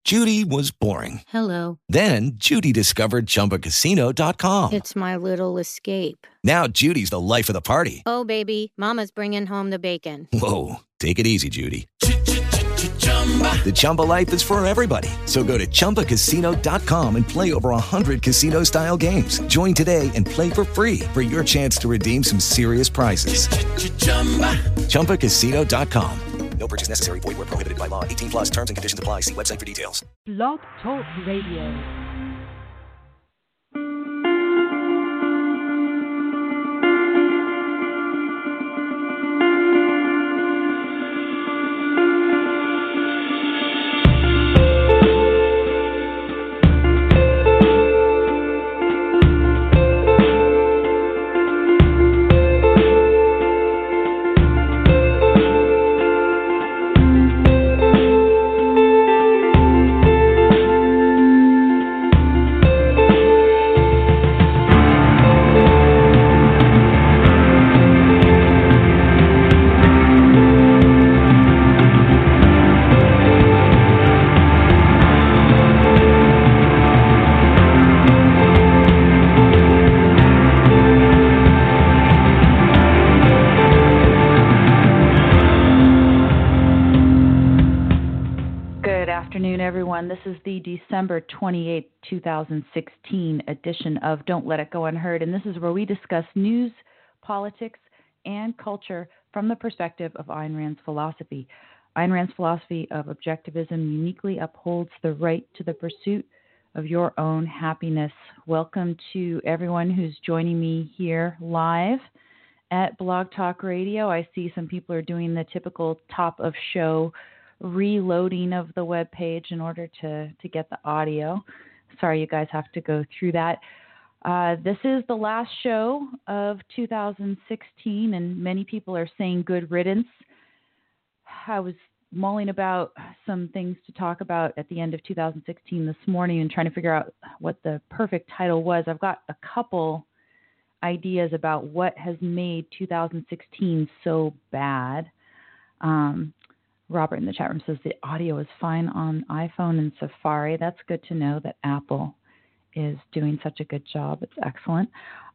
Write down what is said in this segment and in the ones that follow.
Judy was boring. Hello. Then Judy discovered ChumbaCasino.com. It's my little escape. Now Judy's the life of the party. Oh, baby, mama's bringing home the bacon. Whoa, take it easy, Judy. The Chumba life is for everybody. So go to ChumbaCasino.com and play over 100 casino-style games. Join today and play for free for your chance to redeem some serious prizes. ChumbaCasino.com. No purchase necessary. Void where prohibited by law. 18 plus terms and conditions apply. See website for details. Blog Talk Radio. This is the December 28th, 2016 edition of Don't Let It Go Unheard, and this is where we discuss news, politics, and culture from the perspective of Ayn Rand's philosophy. Ayn Rand's philosophy of objectivism uniquely upholds the right to the pursuit of your own happiness. Welcome to everyone who's joining me here live at Blog Talk Radio. I see some people are doing the typical top of show reloading of the web page in order to get the audio. Sorry, you guys have to go through that. This is the last show of 2016, and many people are saying good riddance. I was mulling about some things to talk about at the end of 2016 this morning and trying to figure out what the perfect title was. I've got a couple ideas about what has made 2016 so bad. Robert in the chat room says the audio is fine on iPhone and Safari. That's good to know that Apple is doing such a good job. It's excellent.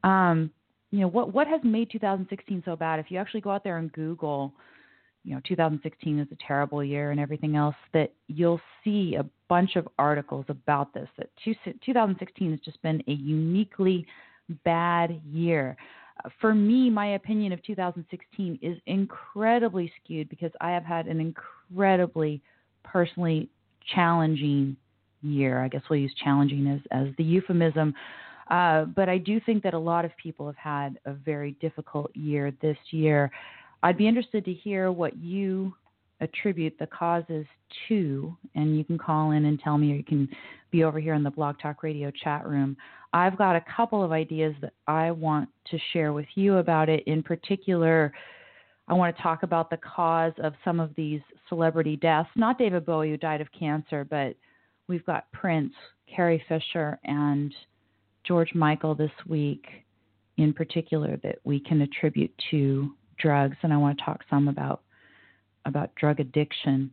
What has made 2016 so bad? If you actually go out there and Google, 2016 is a terrible year and everything else, that you'll see a bunch of articles about this, that 2016 has just been a uniquely bad year. For me, my opinion of 2016 is incredibly skewed because I have had an incredibly personally challenging year. I guess we'll use challenging as the euphemism. But I do think that a lot of people have had a very difficult year this year. I'd be interested to hear what you attribute the causes to, and you can call in and tell me, or you can be over here in the Blog Talk Radio chat room. I've got a couple of ideas that I want to share with you about it. In particular, I want to talk about the cause of some of these celebrity deaths. Not David Bowie, who died of cancer, but we've got Prince, Carrie Fisher, and George Michael this week in particular that we can attribute to drugs. And I want to talk some about drug addiction,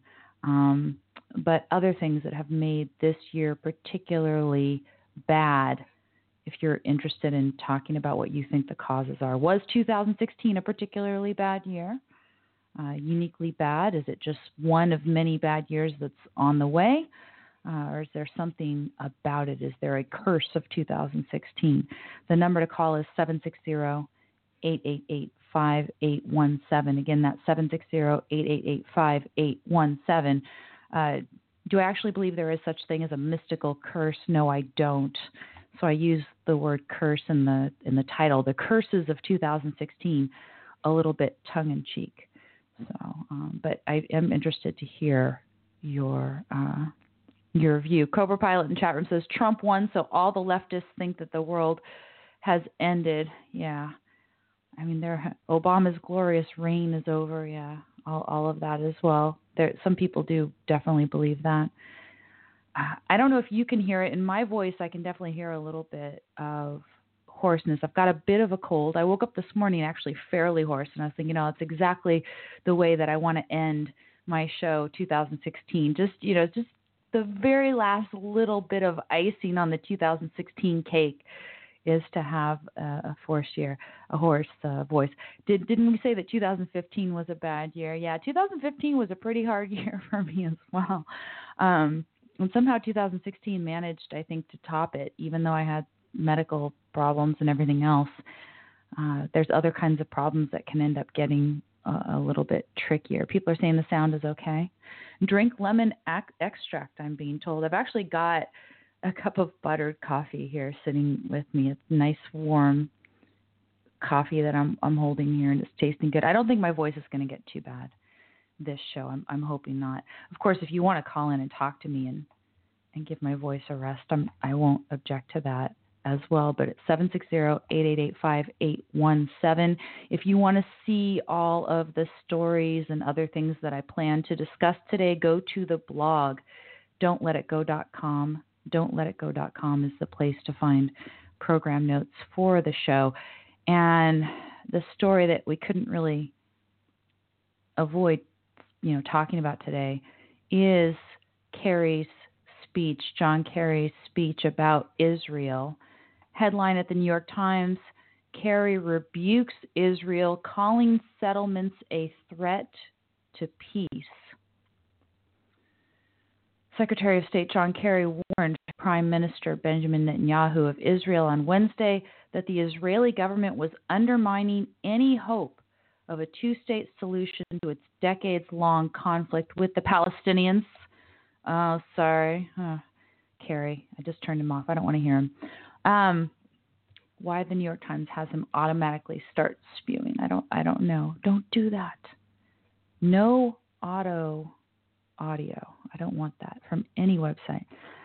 but other things that have made this year particularly bad. If you're interested in talking about what you think the causes are. Was 2016 a particularly bad year? Uniquely bad? Is it just one of many bad years that's on the way? Or is there something about it? Is there a curse of 2016? The number to call is 760-888-5817. Again, that's 760-888-5817. Do I actually believe there is such thing as a mystical curse? No, I don't. So I use the word curse in the title, the curses of 2016, a little bit tongue-in-cheek. So, but I am interested to hear your view. Cobra Pilot in chat room says Trump won, so all the leftists think that the world has ended. Yeah, I mean, Obama's glorious reign is over. Yeah, all of that as well. Some people do definitely believe that. I don't know if you can hear it. In my voice, I can definitely hear a little bit of hoarseness. I've got a bit of a cold. I woke up this morning actually fairly hoarse, and I was thinking, it's exactly the way that I want to end my show 2016. Just the very last little bit of icing on the 2016 cake is to have a hoarse voice. Didn't we say that 2015 was a bad year? Yeah, 2015 was a pretty hard year for me as well. And somehow 2016 managed, I think, to top it, even though I had medical problems and everything else. There's other kinds of problems that can end up getting a little bit trickier. People are saying the sound is okay. Drink lemon extract, I'm being told. I've actually got a cup of buttered coffee here sitting with me. It's nice, warm coffee that I'm holding here, and it's tasting good. I don't think my voice is going to get too bad this show. I'm hoping not. Of course, if you want to call in and talk to me and give my voice a rest, I won't object to that as well. But it's 760-888-5817. If you want to see all of the stories and other things that I plan to discuss today, go to the blog, don'tletitgo.com. Don'tletitgo.com is the place to find program notes for the show. And the story that we couldn't really avoid, talking about today is Kerry's speech, John Kerry's speech about Israel. Headline at the New York Times, Kerry rebukes Israel, calling settlements a threat to peace. Secretary of State John Kerry warned Prime Minister Benjamin Netanyahu of Israel on Wednesday that the Israeli government was undermining any hope of a two-state solution to its decades-long conflict with the Palestinians. Oh, sorry. Kerry, I just turned him off. I don't want to hear him. Why the New York Times has him automatically start spewing, I don't know. Don't do that. No audio. I don't want that from any website.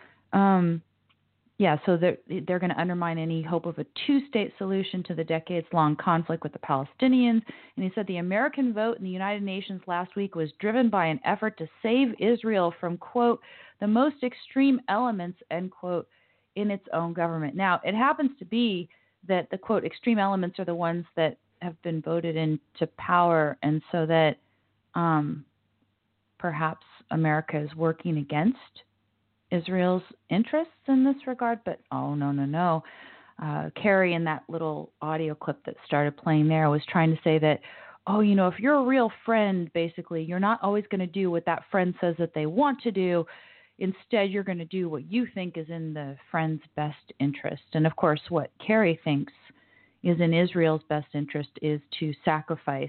So they're going to undermine any hope of a two-state solution to the decades-long conflict with the Palestinians. And he said the American vote in the United Nations last week was driven by an effort to save Israel from, quote, the most extreme elements, end quote, in its own government. Now, it happens to be that the, quote, extreme elements are the ones that have been voted into power, and so that perhaps America is working against Israel's interests in this regard, but no. Kerry, in that little audio clip that started playing there, was trying to say that, if you're a real friend, basically, you're not always going to do what that friend says that they want to do. Instead, you're going to do what you think is in the friend's best interest. And of course, what Kerry thinks is in Israel's best interest is to sacrifice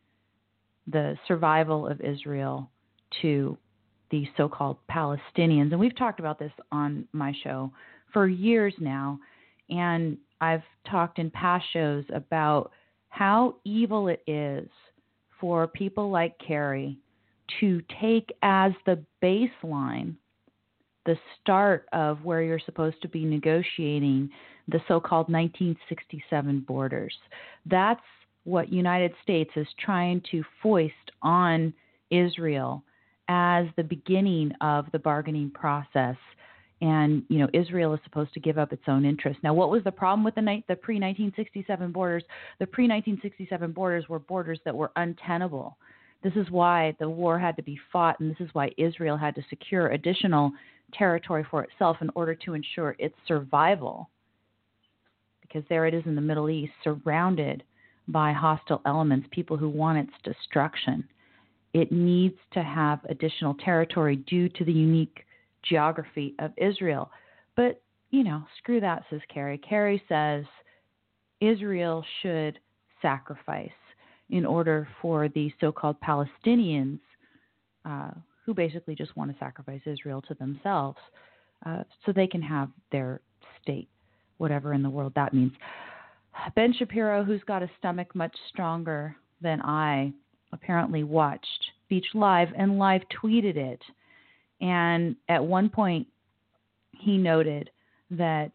the survival of Israel to the so-called Palestinians. And we've talked about this on my show for years now. And I've talked in past shows about how evil it is for people like Kerry to take as the baseline the start of where you're supposed to be negotiating the so-called 1967 borders. That's what United States is trying to foist on Israel as the beginning of the bargaining process. And, Israel is supposed to give up its own interests. Now, what was the problem with the pre-1967 borders? The pre-1967 borders were borders that were untenable. This is why the war had to be fought, and this is why Israel had to secure additional territory for itself in order to ensure its survival. Because there it is in the Middle East, surrounded by hostile elements, people who want its destruction. It needs to have additional territory due to the unique geography of Israel. But, screw that, says Kerry. Kerry says Israel should sacrifice in order for the so-called Palestinians, who basically just want to sacrifice Israel to themselves, so they can have their state, whatever in the world that means. Ben Shapiro, who's got a stomach much stronger than I, apparently watched Speech Live and live tweeted it. And at one point, he noted that,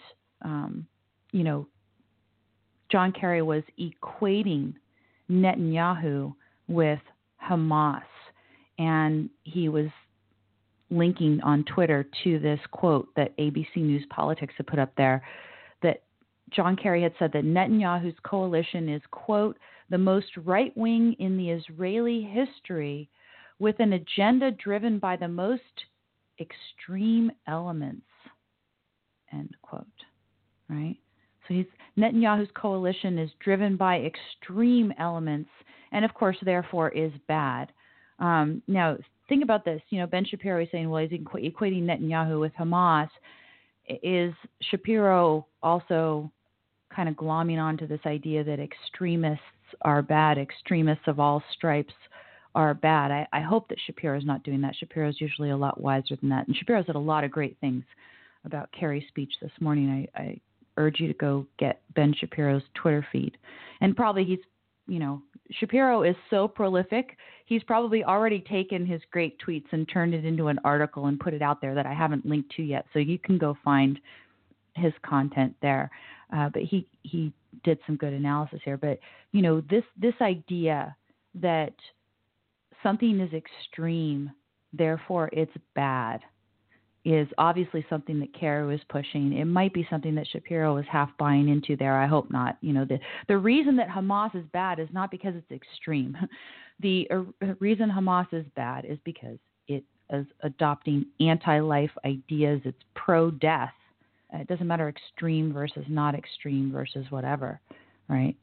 John Kerry was equating Netanyahu with Hamas. And he was linking on Twitter to this quote that ABC News Politics had put up there, that John Kerry had said that Netanyahu's coalition is, quote, the most right-wing in the Israeli history, with an agenda driven by the most extreme elements, end quote, right? So Netanyahu's coalition is driven by extreme elements and, of course, therefore is bad. Now, think about this. Ben Shapiro is saying, well, he's equating Netanyahu with Hamas. Is Shapiro also kind of glomming onto this idea that extremists are bad, extremists of all stripes are bad? I hope that Shapiro is not doing that. Shapiro is usually a lot wiser than that. And Shapiro said a lot of great things about Kerry's speech this morning. I urge you to go get Ben Shapiro's Twitter feed. And probably Shapiro is so prolific, he's probably already taken his great tweets and turned it into an article and put it out there that I haven't linked to yet. So you can go find his content there. But he did some good analysis here. But, this idea that something is extreme, therefore it's bad, is obviously something that Kerry was pushing. It might be something that Shapiro was half buying into there. I hope not. The reason that Hamas is bad is not because it's extreme. The reason Hamas is bad is because it is adopting anti-life ideas. It's pro-death. It doesn't matter extreme versus not extreme versus whatever, right?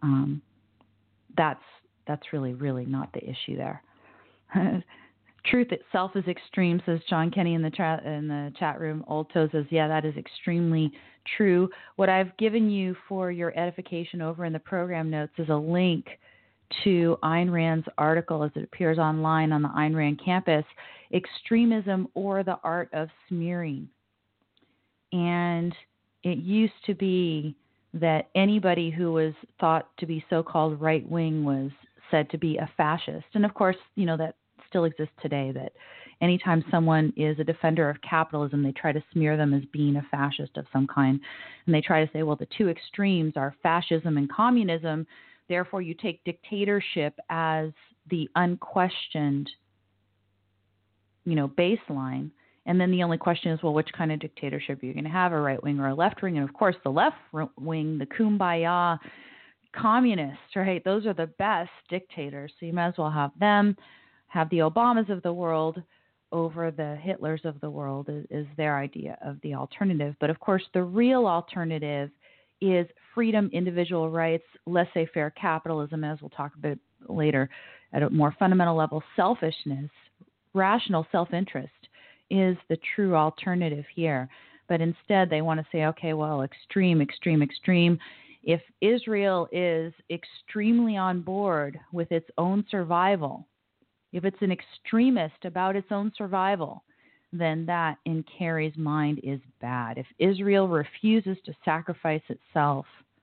That's really, really not the issue there. Truth itself is extreme, says John Kenny in the chat room. Olto says, yeah, that is extremely true. What I've given you for your edification over in the program notes is a link to Ayn Rand's article as it appears online on the Ayn Rand campus, Extremism or the Art of Smearing. And it used to be that anybody who was thought to be so-called right-wing was said to be a fascist. And, of course, that still exists today, that anytime someone is a defender of capitalism, they try to smear them as being a fascist of some kind. And they try to say, well, the two extremes are fascism and communism. Therefore, you take dictatorship as the unquestioned, baseline. And then the only question is, well, which kind of dictatorship are you going to have, a right wing or a left wing? And, of course, the left wing, the kumbaya communists, right? Those are the best dictators. So you might as well have them. Have the Obamas of the world over the Hitlers of the world is their idea of the alternative. But, of course, the real alternative is freedom, individual rights, laissez-faire capitalism, as we'll talk about later at a more fundamental level. Selfishness, rational self-interest is the true alternative here. But instead they want to say, okay, well, extreme. If Israel is extremely on board with its own survival, if it's an extremist about its own survival, then that, in Kerry's mind, is bad. If Israel refuses to sacrifice itself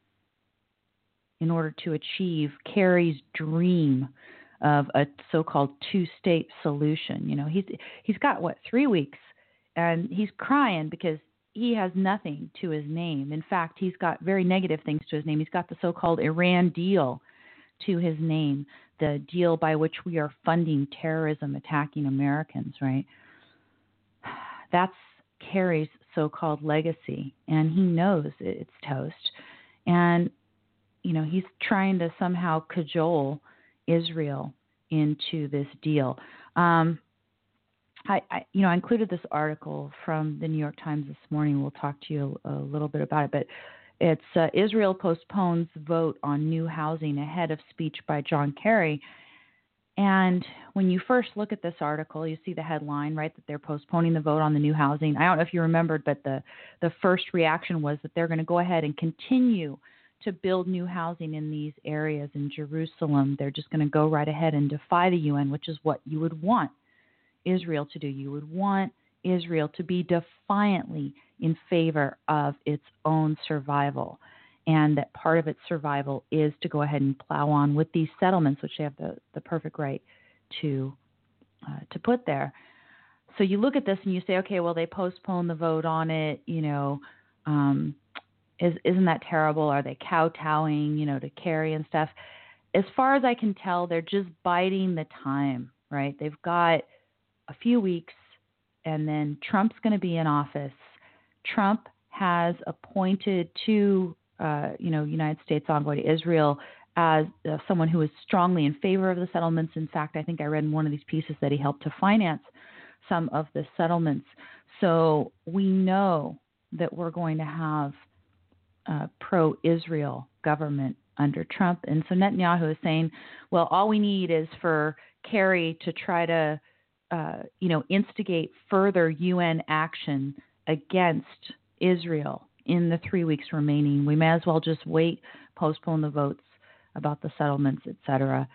in order to achieve Kerry's dream of a so-called two-state solution, he's got, 3 weeks, and he's crying because he has nothing to his name. In fact, he's got very negative things to his name. He's got the so-called Iran deal to his name, the deal by which we are funding terrorism attacking Americans, right? That's Kerry's so-called legacy, and he knows it's toast. And, he's trying to somehow cajole Israel into this deal. I included this article from the New York Times this morning. We'll talk to you a little bit about it, but it's Israel postpones vote on new housing ahead of speech by John Kerry. And when you first look at this article, you see the headline, right, that they're postponing the vote on the new housing. I don't know if you remembered, but the first reaction was that they're going to go ahead and continue to build new housing in these areas in Jerusalem. They're just going to go right ahead and defy the UN, which is what you would want Israel to do. You would want Israel to be defiantly in favor of its own survival, and that part of its survival is to go ahead and plow on with these settlements, which they have the perfect right to put there. So you look at this and you say, okay, well, they postponed the vote on it, isn't that terrible? Are they kowtowing, to Kerry and stuff? As far as I can tell, they're just biding the time, right? They've got a few weeks, and then Trump's going to be in office. Trump has appointed two, United States envoy to Israel as someone who is strongly in favor of the settlements. In fact, I think I read in one of these pieces that he helped to finance some of the settlements. So we know that we're going to have a pro-Israel government under Trump. And so Netanyahu is saying, well, all we need is for Kerry to try to, instigate further UN action against Israel in the 3 weeks remaining. We may as well just wait, postpone the votes about the settlements, etc.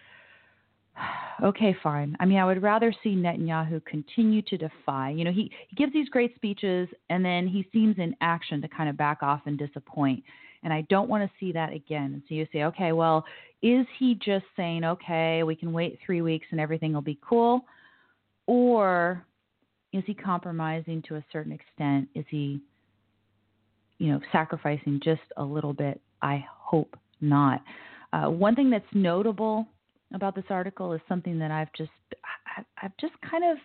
Okay, fine. I mean, I would rather see Netanyahu continue to defy. He gives these great speeches, and then he seems in action to kind of back off and disappoint. And I don't want to see that again. And so you say, okay, well, is he just saying, okay, we can wait 3 weeks and everything will be cool? Or is he compromising to a certain extent? Is he, sacrificing just a little bit? I hope not. One thing that's notable about this article is something that I've just kind of,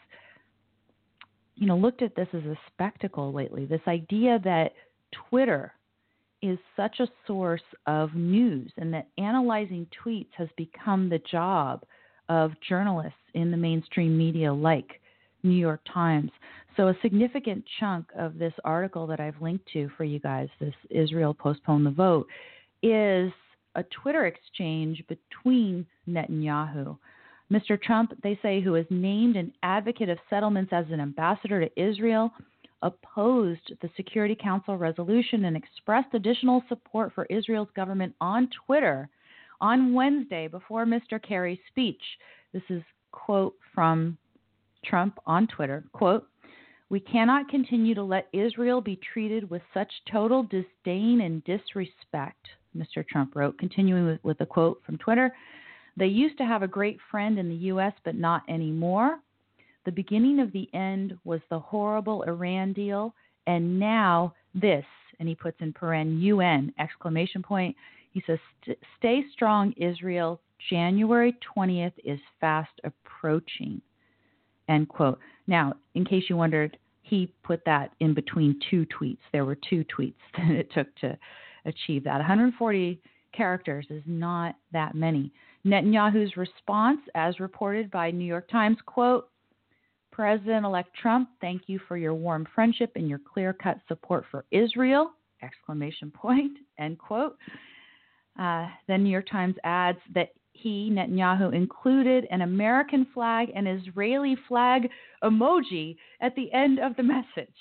looked at this as a spectacle lately. This idea that Twitter is such a source of news and that analyzing tweets has become the job of journalists in the mainstream media like New York Times. So a significant chunk of this article that I've linked to for you guys, this Israel postpone the vote, is a Twitter exchange between Netanyahu. Mr. Trump, they say, who is named an advocate of settlements as an ambassador to Israel, opposed the Security Council resolution and expressed additional support for Israel's government on Twitter on Wednesday before Mr. Kerry's speech. This is quote from Trump on Twitter, quote, "We cannot continue to let Israel be treated with such total disdain and disrespect," Mr. Trump wrote, continuing with a quote from Twitter. "They used to have a great friend in the U.S., but not anymore. The beginning of the end was the horrible Iran deal, and now this," and he puts in paren UN, exclamation point. He says, "Stay strong, Israel. January 20th is fast approaching," end quote. Now, in case you wondered, he put that in between two tweets. There were two tweets that it took to achieve that. 140 characters is not that many. Netanyahu's response, as reported by New York Times, quote, "President-elect Trump, thank you for your warm friendship and your clear-cut support for Israel," exclamation point, end quote. Then New York Times adds that he, Netanyahu, included an American flag and Israeli flag emoji at the end of the message.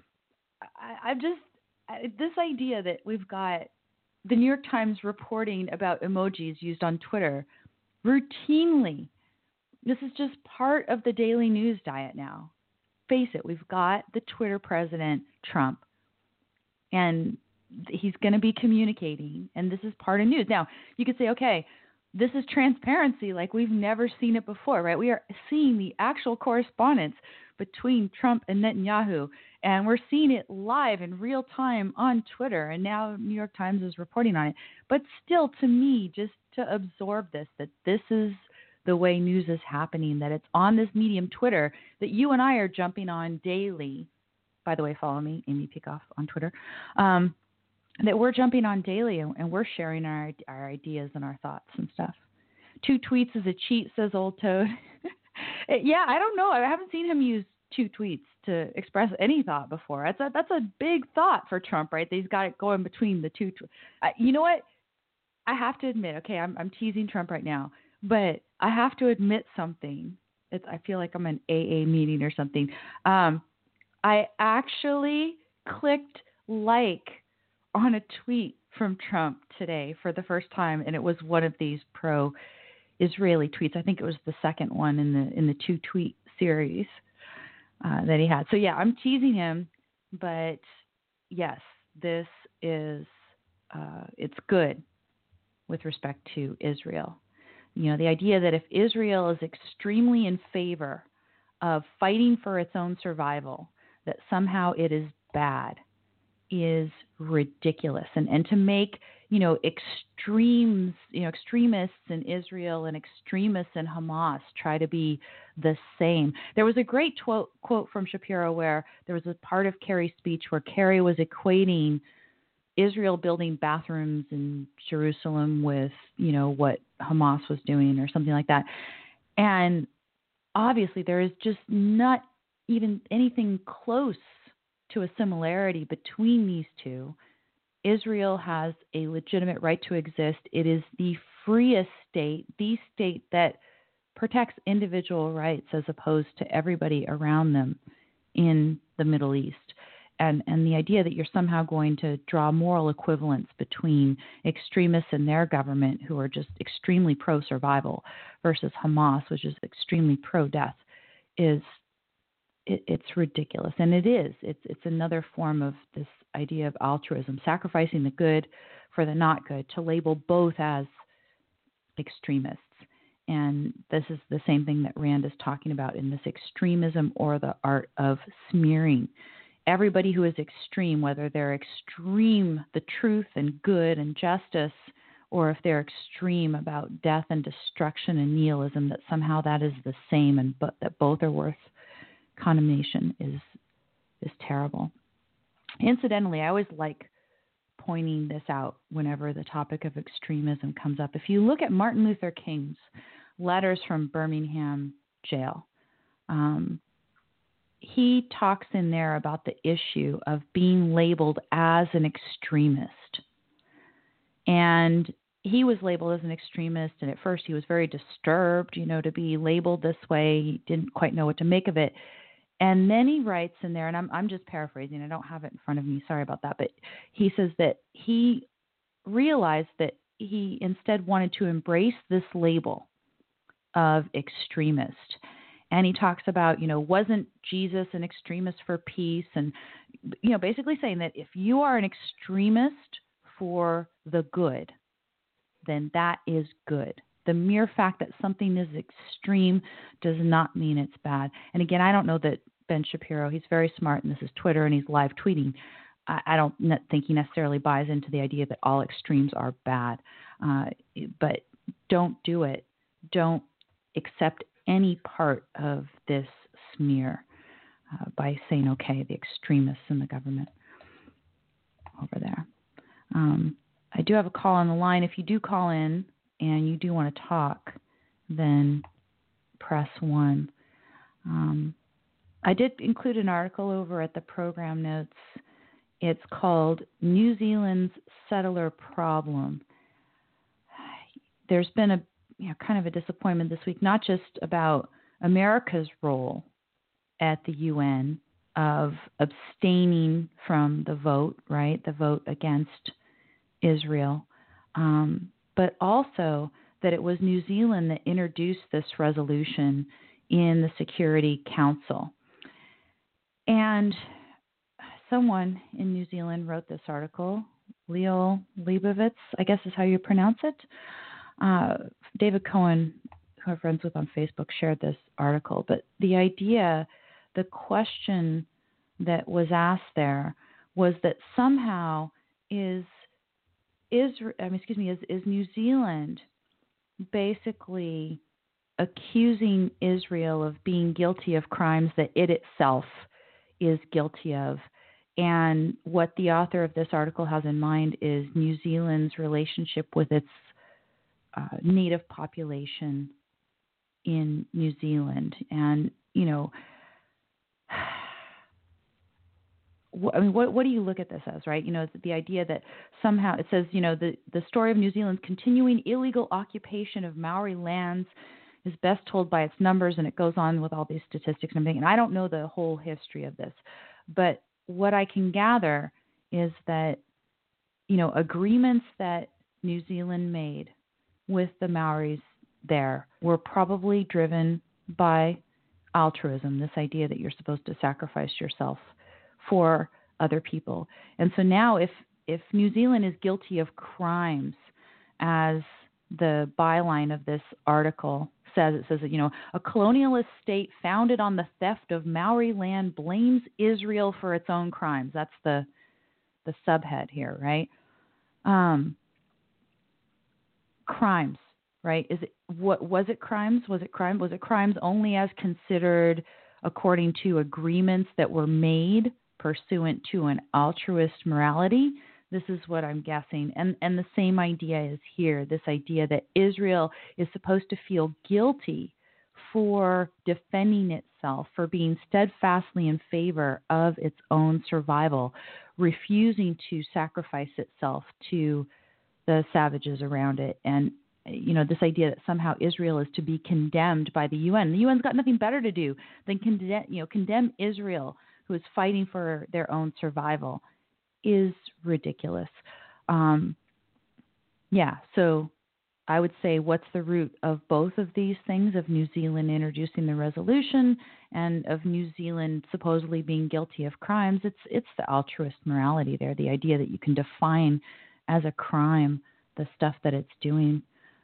This idea that we've got the New York Times reporting about emojis used on Twitter routinely. This is just part of the daily news diet now. Face it, we've got the Twitter president, Trump, and he's going to be communicating, and this is part of news. Now, you could say, okay, this is transparency like we've never seen it before, right? We are seeing the actual correspondence between Trump and Netanyahu, and we're seeing it live in real time on Twitter, and now New York Times is reporting on it. But still, to me, just to absorb this, that this is the way news is happening, that it's on this medium, Twitter, that you and I are jumping on daily. By the way, follow me, Amy Peikoff, on Twitter. That we're jumping on daily and we're sharing our ideas and our thoughts and stuff. 2 tweets is a cheat, says Old Toad. Yeah, I don't know. I haven't seen him use 2 tweets to express any thought before. That's a big thought for Trump, right? He's got it going between the 2. You know what? I have to admit, okay, I'm teasing Trump right now, but I have to admit something. I feel like I'm in an AA meeting or something. I actually clicked like on a tweet from Trump today for the first time, and it was one of these pro-Israeli tweets. I think it was the second one in the 2 tweet series that he had. So yeah, I'm teasing him, but yes, this is it's good with respect to Israel. You know, the idea that if Israel is extremely in favor of fighting for its own survival, that somehow it is bad, is ridiculous. And to make, extremes, extremists in Israel and extremists in Hamas try to be the same. There was a great quote from Shapiro where there was a part of Kerry's speech where Kerry was equating Israel building bathrooms in Jerusalem with, what Hamas was doing or something like that. And obviously there is just even anything close to a similarity between these two. Israel has a legitimate right to exist. It is the freest state, the state that protects individual rights as opposed to everybody around them in the Middle East. And the idea that you're somehow going to draw moral equivalence between extremists in their government who are just extremely pro-survival versus Hamas, which is extremely pro-death, it's ridiculous. And it is. It's another form of this idea of altruism, sacrificing the good for the not good, to label both as extremists. And this is the same thing that Rand is talking about in this extremism or the art of smearing. Everybody who is extreme, whether they're extreme the truth and good and justice, or if they're extreme about death and destruction and nihilism, that somehow that is the same and but that both are worth condemnation is terrible. Incidentally, I always like pointing this out whenever the topic of extremism comes up. If you look at Martin Luther King's letters from Birmingham jail, he talks in there about the issue of being labeled as an extremist. And he was labeled as an extremist, and at first he was very disturbed, to be labeled this way. He didn't quite know what to make of it. And then he writes in there, and I'm just paraphrasing, I don't have it in front of me, sorry about that, but he says that he realized that he instead wanted to embrace this label of extremist. And he talks about, wasn't Jesus an extremist for peace? And, basically saying that if you are an extremist for the good, then that is good. The mere fact that something is extreme does not mean it's bad. And again, I don't know that Ben Shapiro, he's very smart, and this is Twitter, and he's live tweeting. I don't think he necessarily buys into the idea that all extremes are bad. But don't do it. Don't accept any part of this smear by saying, okay, the extremists in the government over there. I do have a call on the line. If you do call in and you do want to talk, then press 1. I did include an article over at the program notes. It's called New Zealand's Settler Problem. There's been a kind of a disappointment this week, not just about America's role at the UN of abstaining from the vote, right? The vote against Israel, but also that it was New Zealand that introduced this resolution in the Security Council. And someone in New Zealand wrote this article, Leo Leibovitz, I guess is how you pronounce it. David Cohen, who I'm friends with on Facebook, shared this article. But the idea, the question that was asked there was that somehow is New Zealand basically accusing Israel of being guilty of crimes that it itself is guilty of. And what the author of this article has in mind is New Zealand's relationship with its native population in New Zealand. And, what do you look at this as, right? The idea that somehow it says, the story of New Zealand's continuing illegal occupation of Maori lands is best told by its numbers, and it goes on with all these statistics and everything. And I don't know the whole history of this, but what I can gather is that, agreements that New Zealand made with the Maoris there were probably driven by altruism, this idea that you're supposed to sacrifice yourself for other people. And so now if New Zealand is guilty of crimes, as the byline of this article says, it says that, a colonialist state founded on the theft of Maori land blames Israel for its own crimes. That's the subhead here, right? Crimes, right? Was it crimes? Was it crimes only as considered according to agreements that were made pursuant to an altruist morality? This is what I'm guessing. And the same idea is here, this idea that Israel is supposed to feel guilty for defending itself, for being steadfastly in favor of its own survival, refusing to sacrifice itself to the savages around it. And, this idea that somehow Israel is to be condemned by the UN. The UN's got nothing better to do than condemn Israel, who is fighting for their own survival, is ridiculous. So I would say, what's the root of both of these things, of New Zealand introducing the resolution and of New Zealand supposedly being guilty of crimes? It's the altruist morality there, the idea that you can define as a crime the stuff that it's doing.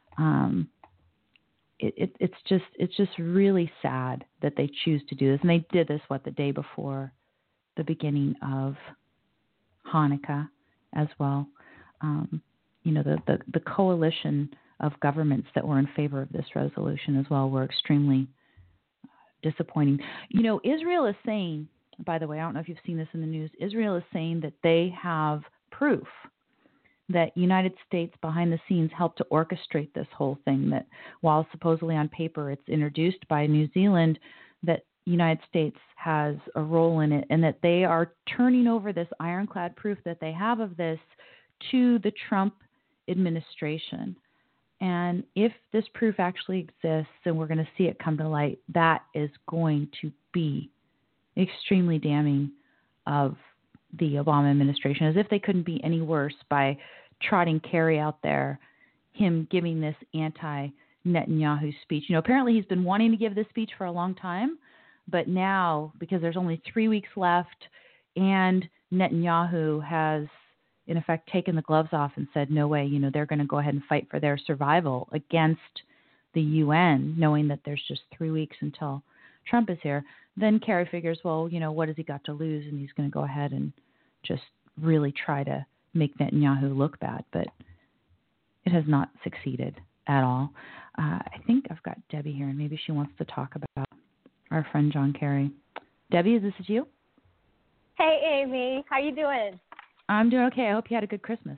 It's just really sad that they choose to do this, and they did this the day before the beginning of Hanukkah as well. The coalition of governments that were in favor of this resolution as well were extremely disappointing. Israel is saying, by the way, I don't know if you've seen this in the news, Israel is saying that they have proof that United States behind the scenes helped to orchestrate this whole thing, that while supposedly on paper it's introduced by New Zealand, that United States has a role in it, and that they are turning over this ironclad proof that they have of this to the Trump administration. And if this proof actually exists and we're going to see it come to light, that is going to be extremely damning of the Obama administration, as if they couldn't be any worse by trotting Kerry out there, him giving this anti-Netanyahu speech. Apparently he's been wanting to give this speech for a long time, but now, because there's only 3 weeks left and Netanyahu has in effect taken the gloves off and said, no way, they're going to go ahead and fight for their survival against the UN, knowing that there's just 3 weeks until Trump is here. Then Kerry figures, well, what has he got to lose? And he's going to go ahead and just really try to make Netanyahu look bad. But it has not succeeded at all. I think I've got Debbie here, and maybe she wants to talk about our friend John Kerry. Debbie, is this you? Hey, Amy. How you doing? I'm doing okay. I hope you had a good Christmas.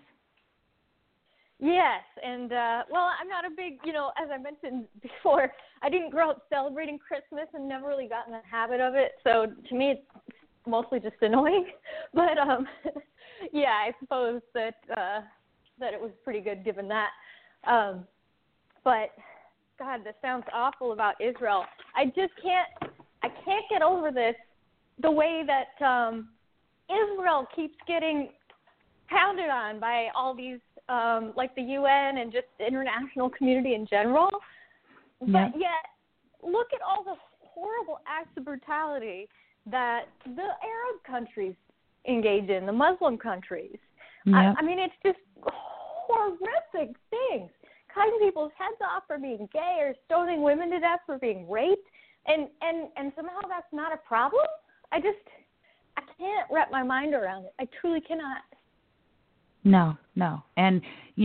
Yes, and I'm not a big, as I mentioned before, I didn't grow up celebrating Christmas and never really got in the habit of it. So to me, it's mostly just annoying. But I suppose that it was pretty good given that. But God, this sounds awful about Israel. I can't get over this. The way that Israel keeps getting pounded on by all these, like the UN and just the international community in general. But yet, look at all the horrible acts of brutality that the Arab countries engage in, the Muslim countries. Yep. I mean, it's just horrific things. Cutting people's heads off for being gay or stoning women to death for being raped. And somehow that's not a problem? I can't wrap my mind around it. I truly cannot. No. And,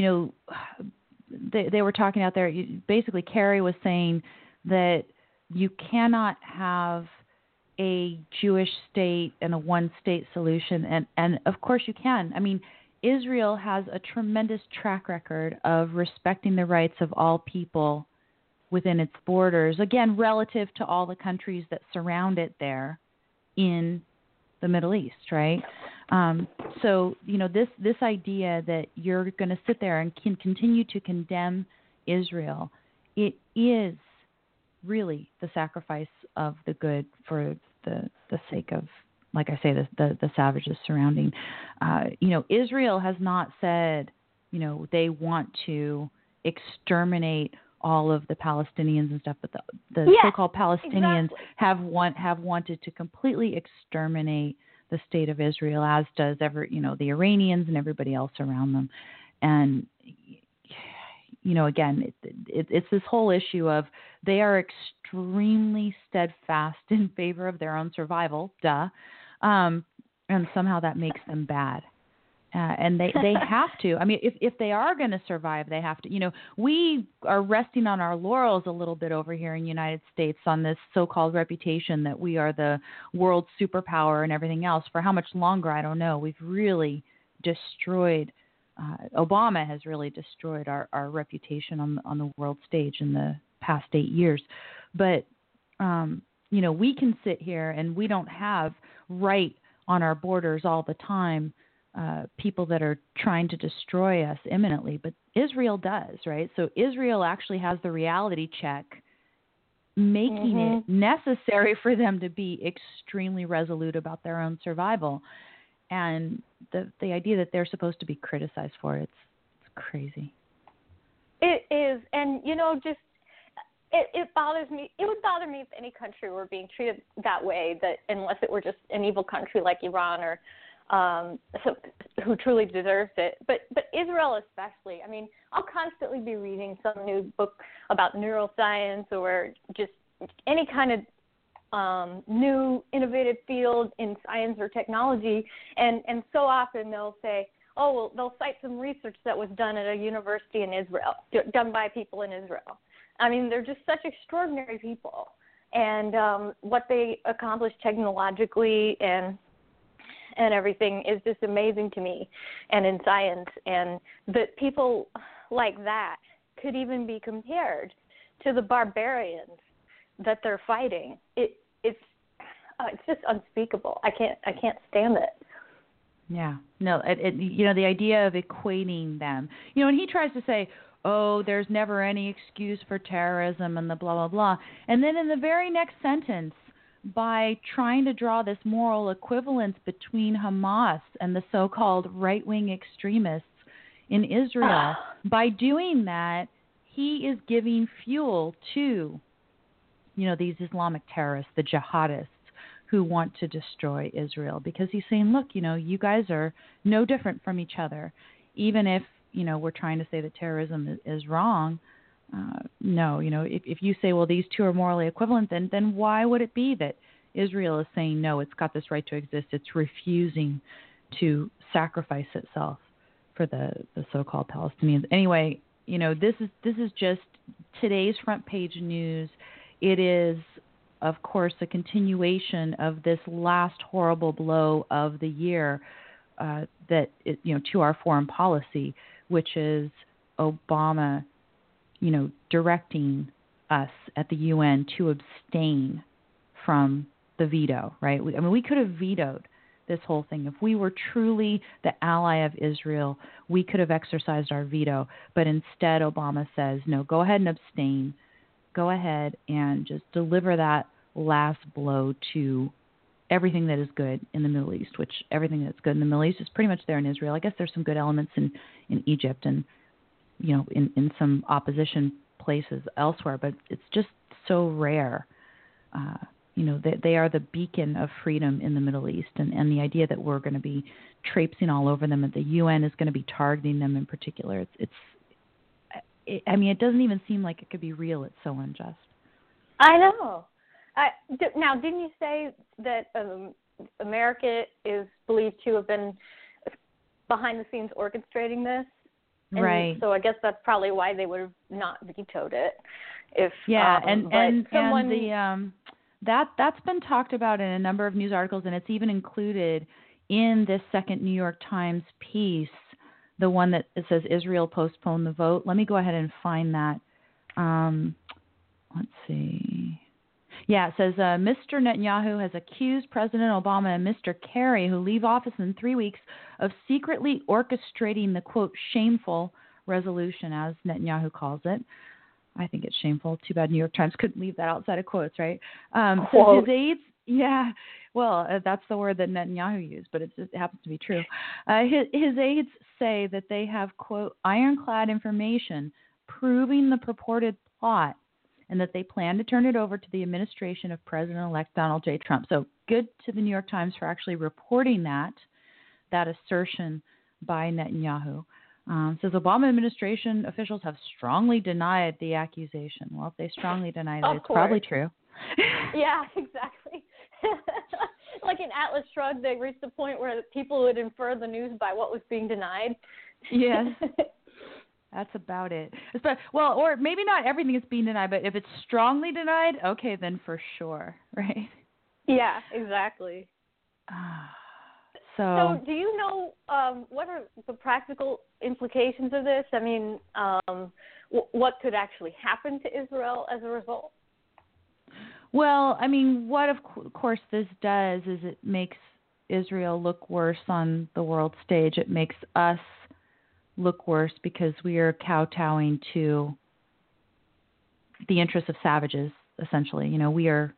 they were talking out there. Basically, Kerry was saying that you cannot have a Jewish state and a one-state solution. And of course you can. I mean, Israel has a tremendous track record of respecting the rights of all people within its borders, again, relative to all the countries that surround it there in the Middle East, right? So, this idea that you're going to sit there and can continue to condemn Israel, it is really the sacrifice of the good for the sake of, like I say, the savages surrounding. Israel has not said, they want to exterminate all of the Palestinians and stuff, but the so-called Palestinians have wanted to completely exterminate the state of Israel, as does the Iranians and everybody else around them. And again, it's this whole issue of they are extremely steadfast in favor of their own survival, and somehow that makes them bad. And they have to. I mean, if they are going to survive, they have to. We are resting on our laurels a little bit over here in the United States on this so-called reputation that we are the world superpower and everything else. For how much longer, I don't know. We've really destroyed. Obama has really destroyed our reputation on the world stage in the past 8 years. But, we can sit here and we don't have right on our borders all the time people that are trying to destroy us imminently, but Israel does, right? So Israel actually has the reality check, making it necessary for them to be extremely resolute about their own survival. And the idea that they're supposed to be criticized for it's crazy. It is, and just it bothers me. It would bother me if any country were being treated that way, that unless it were just an evil country like Iran or who truly deserves it. But Israel especially. I mean, I'll constantly be reading some new book about neuroscience or just any kind of new innovative field in science or technology, and so often they'll say, oh, well, they'll cite some research that was done at a university in Israel, done by people in Israel. I mean, they're just such extraordinary people, and what they accomplish technologically and everything is just amazing to me, and in science, and that people like that could even be compared to the barbarians that they're fighting. It's just unspeakable. I can't stand it. Yeah, no, the idea of equating them, and he tries to say, oh, there's never any excuse for terrorism and the blah, blah, blah. And then in the very next sentence, by trying to draw this moral equivalence between Hamas and the so-called right-wing extremists in Israel, by doing that, he is giving fuel to, these Islamic terrorists, the jihadists, who want to destroy Israel, because he's saying, look, you guys are no different from each other. Even if, we're trying to say that terrorism is wrong, no, if you say, well, these two are morally equivalent, then why would it be that Israel is saying, no, it's got this right to exist, it's refusing to sacrifice itself for the so-called Palestinians? Anyway, this is just today's front page news. It is, of course, a continuation of this last horrible blow of the year to our foreign policy, which is Obama, directing us at the UN to abstain from the veto, right? We could have vetoed this whole thing. If we were truly the ally of Israel, we could have exercised our veto. But instead, Obama says, no, go ahead and abstain. Go ahead and just deliver that last blow to everything that is good in the Middle East, which everything that's good in the Middle East is pretty much there in Israel. I guess there's some good elements in Egypt and, in some opposition places elsewhere, but it's just so rare. They are the beacon of freedom in the Middle East, and the idea that we're going to be traipsing all over them, and the UN is going to be targeting them in particular, it doesn't even seem like it could be real. It's so unjust. I know. Now, didn't you say that America is believed to have been behind the scenes orchestrating this? And right. So I guess that's probably why they would have not vetoed it. That's been talked about in a number of news articles, and it's even included in this second New York Times piece, the one that it says Israel postponed the vote. Let me go ahead and find that. Let's see. Yeah, it says Mr. Netanyahu has accused President Obama and Mr. Kerry, who leave office in 3 weeks, of secretly orchestrating the, quote, shameful resolution, as Netanyahu calls it. I think it's shameful. Too bad New York Times couldn't leave that outside of quotes, right? So his aides, that's the word that Netanyahu used, but it happens to be true. His aides say that they have, quote, ironclad information proving the purported plot, and that they plan to turn it over to the administration of President-elect Donald J. Trump. So good to the New York Times for actually reporting that assertion by Netanyahu. Says Obama administration officials have strongly denied the accusation. Well, if they strongly denied it, it's probably true. Yeah, exactly. Like in Atlas Shrugged, they reached the point where people would infer the news by what was being denied. Yes. That's about it. Or maybe not everything is being denied, but if it's strongly denied, okay, then for sure, right? Yeah, exactly. So do you know what are the practical implications of this? I mean, what could actually happen to Israel as a result? Well, I mean, what of course this does is it makes Israel look worse on the world stage. It makes us look worse because we are kowtowing to the interests of savages, essentially. We are,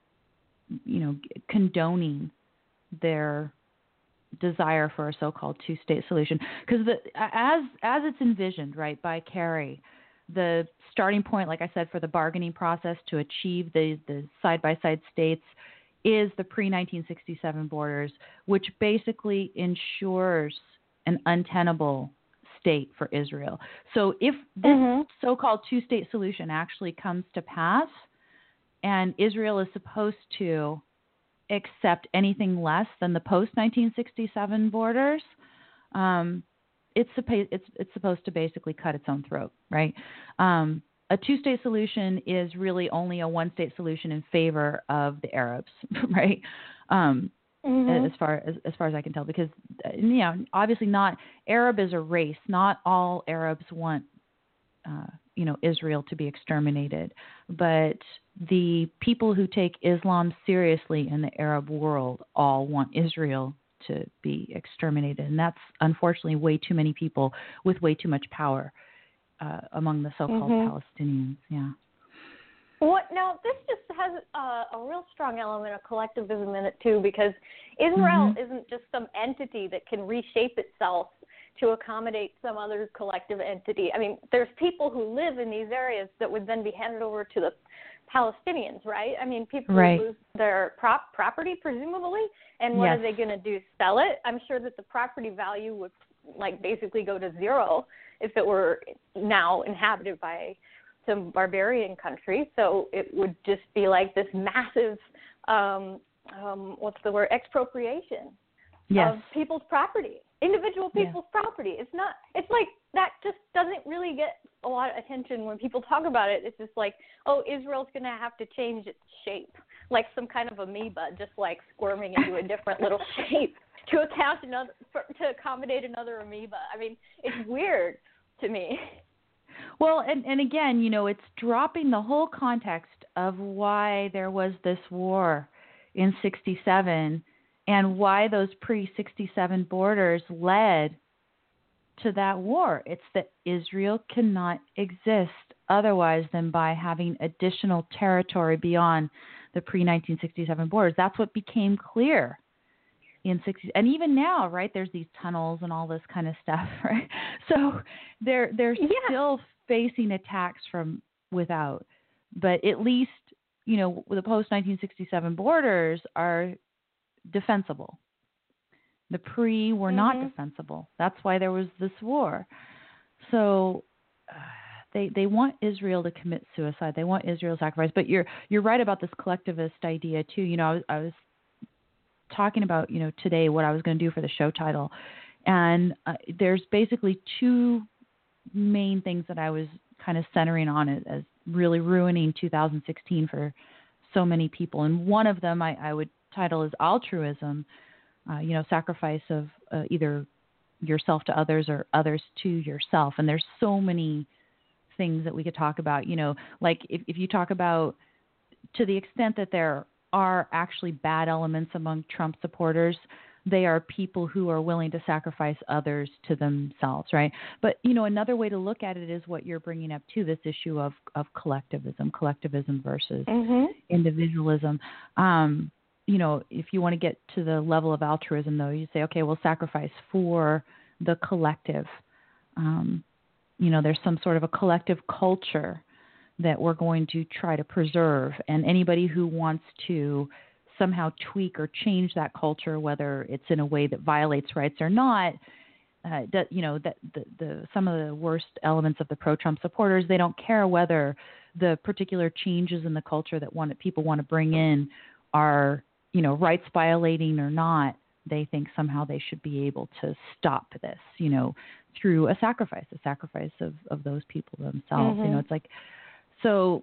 condoning their desire for a so-called two-state solution. Because as it's envisioned, right, by Kerry, the starting point, like I said, for the bargaining process to achieve the side-by-side states is the pre-1967 borders, which basically ensures an untenable state for Israel. So if this so-called two-state solution actually comes to pass and Israel is supposed to accept anything less than the post-1967 borders, it's supposed to basically cut its own throat, right? A two-state solution is really only a one-state solution in favor of the Arabs, right? As far as I can tell, because obviously not Arab is a race. Not all Arabs want Israel to be exterminated, but the people who take Islam seriously in the Arab world all want Israel to be exterminated, and that's unfortunately way too many people with way too much power among the so-called Palestinians. Yeah. Now, this just has a real strong element of collectivism in it, too, because Israel isn't just some entity that can reshape itself to accommodate some other collective entity. I mean, there's people who live in these areas that would then be handed over to the Palestinians, right? I mean, people would lose their property, presumably, and what are they going to do, sell it? I'm sure that the property value would, basically go to zero if it were now inhabited by some barbarian country. So it would just be like this massive, expropriation of people's property, individual people's property. It's like that just doesn't really get a lot of attention when people talk about it. It's just like, oh, Israel's going to have to change its shape, like some kind of amoeba, just like squirming into a different little shape to accommodate another amoeba. I mean, it's weird to me. Well, and again, it's dropping the whole context of why there was this war in 67 and why those pre-67 borders led to that war. It's that Israel cannot exist otherwise than by having additional territory beyond the pre-1967 borders. That's what became clear in 60, and even now, right? There's these tunnels and all this kind of stuff, right? So they're still facing attacks from without, but at least the post-1967 borders are defensible. The pre were not defensible. That's why there was this war. So they want Israel to commit suicide. They want Israel to sacrifice. But you're right about this collectivist idea too. I was talking about today what I was going to do for the show title, and there's basically two main things that I was kind of centering on as really ruining 2016 for so many people. And one of them I would title as altruism, sacrifice of either yourself to others or others to yourself. And there's so many things that we could talk about, like if you talk about, to the extent that there are actually bad elements among Trump supporters, they are people who are willing to sacrifice others to themselves, right? But, another way to look at it is what you're bringing up too, this issue of collectivism versus individualism. If you want to get to the level of altruism, though, you say, okay, we'll sacrifice for the collective. There's some sort of a collective culture that we're going to try to preserve. And anybody who wants to somehow tweak or change that culture, whether it's in a way that violates rights or not, that some of the worst elements of the pro-Trump supporters, they don't care whether the particular changes in the culture that people want to bring in are, rights violating or not. They think somehow they should be able to stop this, through a sacrifice of those people themselves. It's like, so,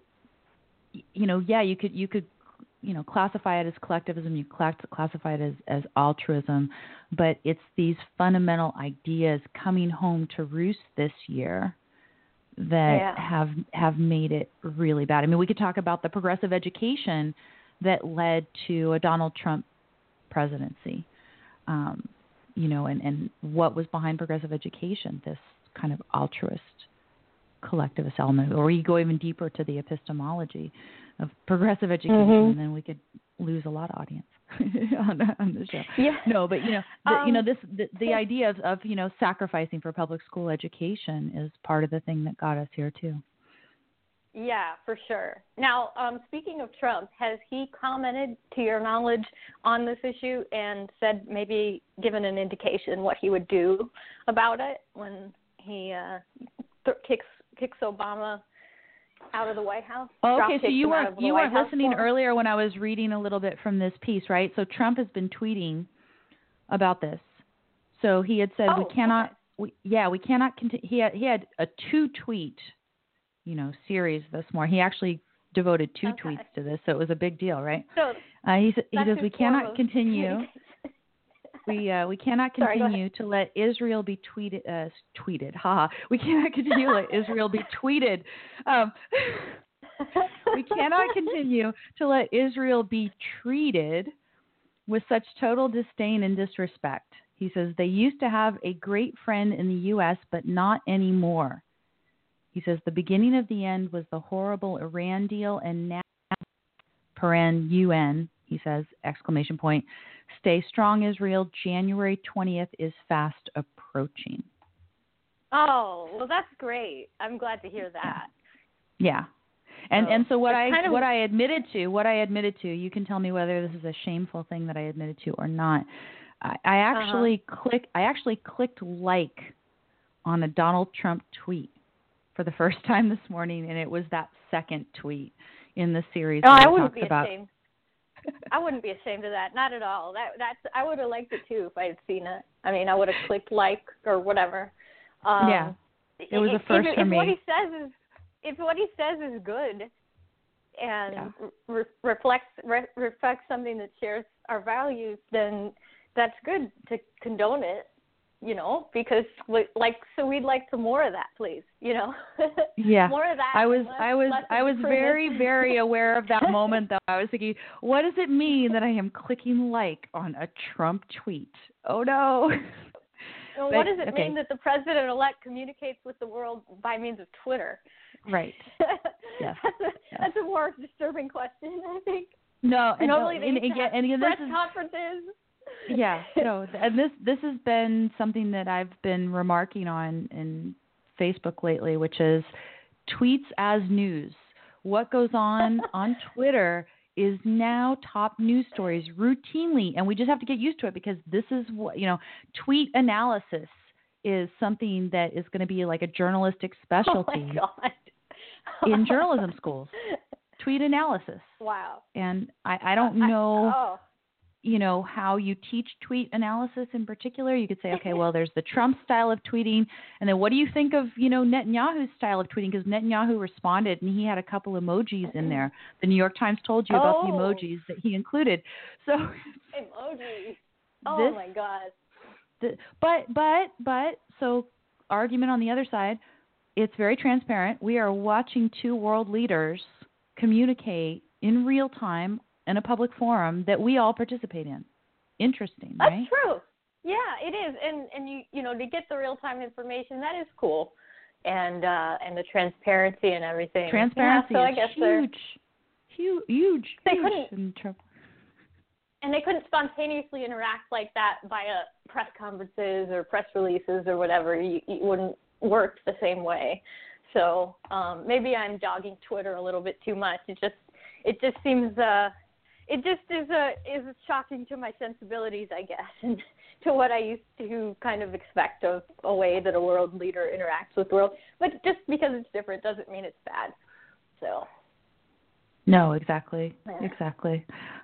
you could classify it as collectivism, you classify it as altruism, but it's these fundamental ideas coming home to roost this year that have made it really bad. I mean, we could talk about the progressive education that led to a Donald Trump presidency, and what was behind progressive education, this kind of altruist collectivist element, or you go even deeper to the epistemology of progressive education, and then we could lose a lot of audience on the show. Yeah. No, but the idea of sacrificing for public school education is part of the thing that got us here too. Yeah, for sure. Now, speaking of Trump, has he commented, to your knowledge, on this issue and said, maybe given an indication what he would do about it when he kicks Obama out of the White House? Okay, so you weren't listening earlier when I was reading a little bit from this piece, right? So Trump has been tweeting about this. So he had said we cannot continue. He had a 2-tweet series this morning. He actually devoted 2 tweets to this, so it was a big deal, right? So he says we cannot continue. We cannot continue to let Israel be tweeted. Haha. We cannot continue to let Israel be tweeted. We cannot continue to let Israel be treated with such total disdain and disrespect. He says they used to have a great friend in the U.S., but not anymore. He says the beginning of the end was the horrible Iran deal, and now, UN, he says, ! Stay strong, Israel. January 20th is fast approaching. Oh, well, that's great. I'm glad to hear that. Yeah. And so what I admitted to, you can tell me whether this is a shameful thing that I admitted to or not. I actually clicked like on a Donald Trump tweet for the first time this morning, and it was that second tweet in the series. Oh, I wouldn't be ashamed. I wouldn't be ashamed of that, not at all. I would have liked it too if I had seen it. I mean, I would have clicked like or whatever. It was a first for me. If what he says is good and reflects something that shares our values, then that's good to condone it. Because we'd like some more of that, please. Yeah. More of that. I was very, very aware of that moment, though. I was thinking, what does it mean that I am clicking like on a Trump tweet? Oh no. Well, what does it mean that the president-elect communicates with the world by means of Twitter? Right. Yes. That's a more disturbing question, I think. No, normally press is conferences. Yeah, no, and this has been something that I've been remarking on in Facebook lately, which is tweets as news. What goes on Twitter is now top news stories routinely, and we just have to get used to it because this is what, tweet analysis is something that is going to be like a journalistic specialty in journalism schools. Tweet analysis. Wow. And I don't know. How you teach tweet analysis in particular. You could say, okay, well, there's the Trump style of tweeting. And then what do you think of, Netanyahu's style of tweeting? Because Netanyahu responded and he had a couple emojis in there. The New York Times told you about the emojis that he included. So emojis. Oh, my God. But so argument on the other side, it's very transparent. We are watching 2 world leaders communicate in real time in a public forum that we all participate in. Interesting, right? That's true. Yeah, it is. And you to get the real-time information, that is cool. And the transparency and everything. Transparency is huge. They couldn't spontaneously interact like that via press conferences or press releases or whatever. You wouldn't work the same way. So maybe I'm dogging Twitter a little bit too much. It just seems it just is shocking to my sensibilities, I guess, and to what I used to kind of expect of a way that a world leader interacts with the world. But just because it's different doesn't mean it's bad. So. No, exactly. Yeah. Exactly.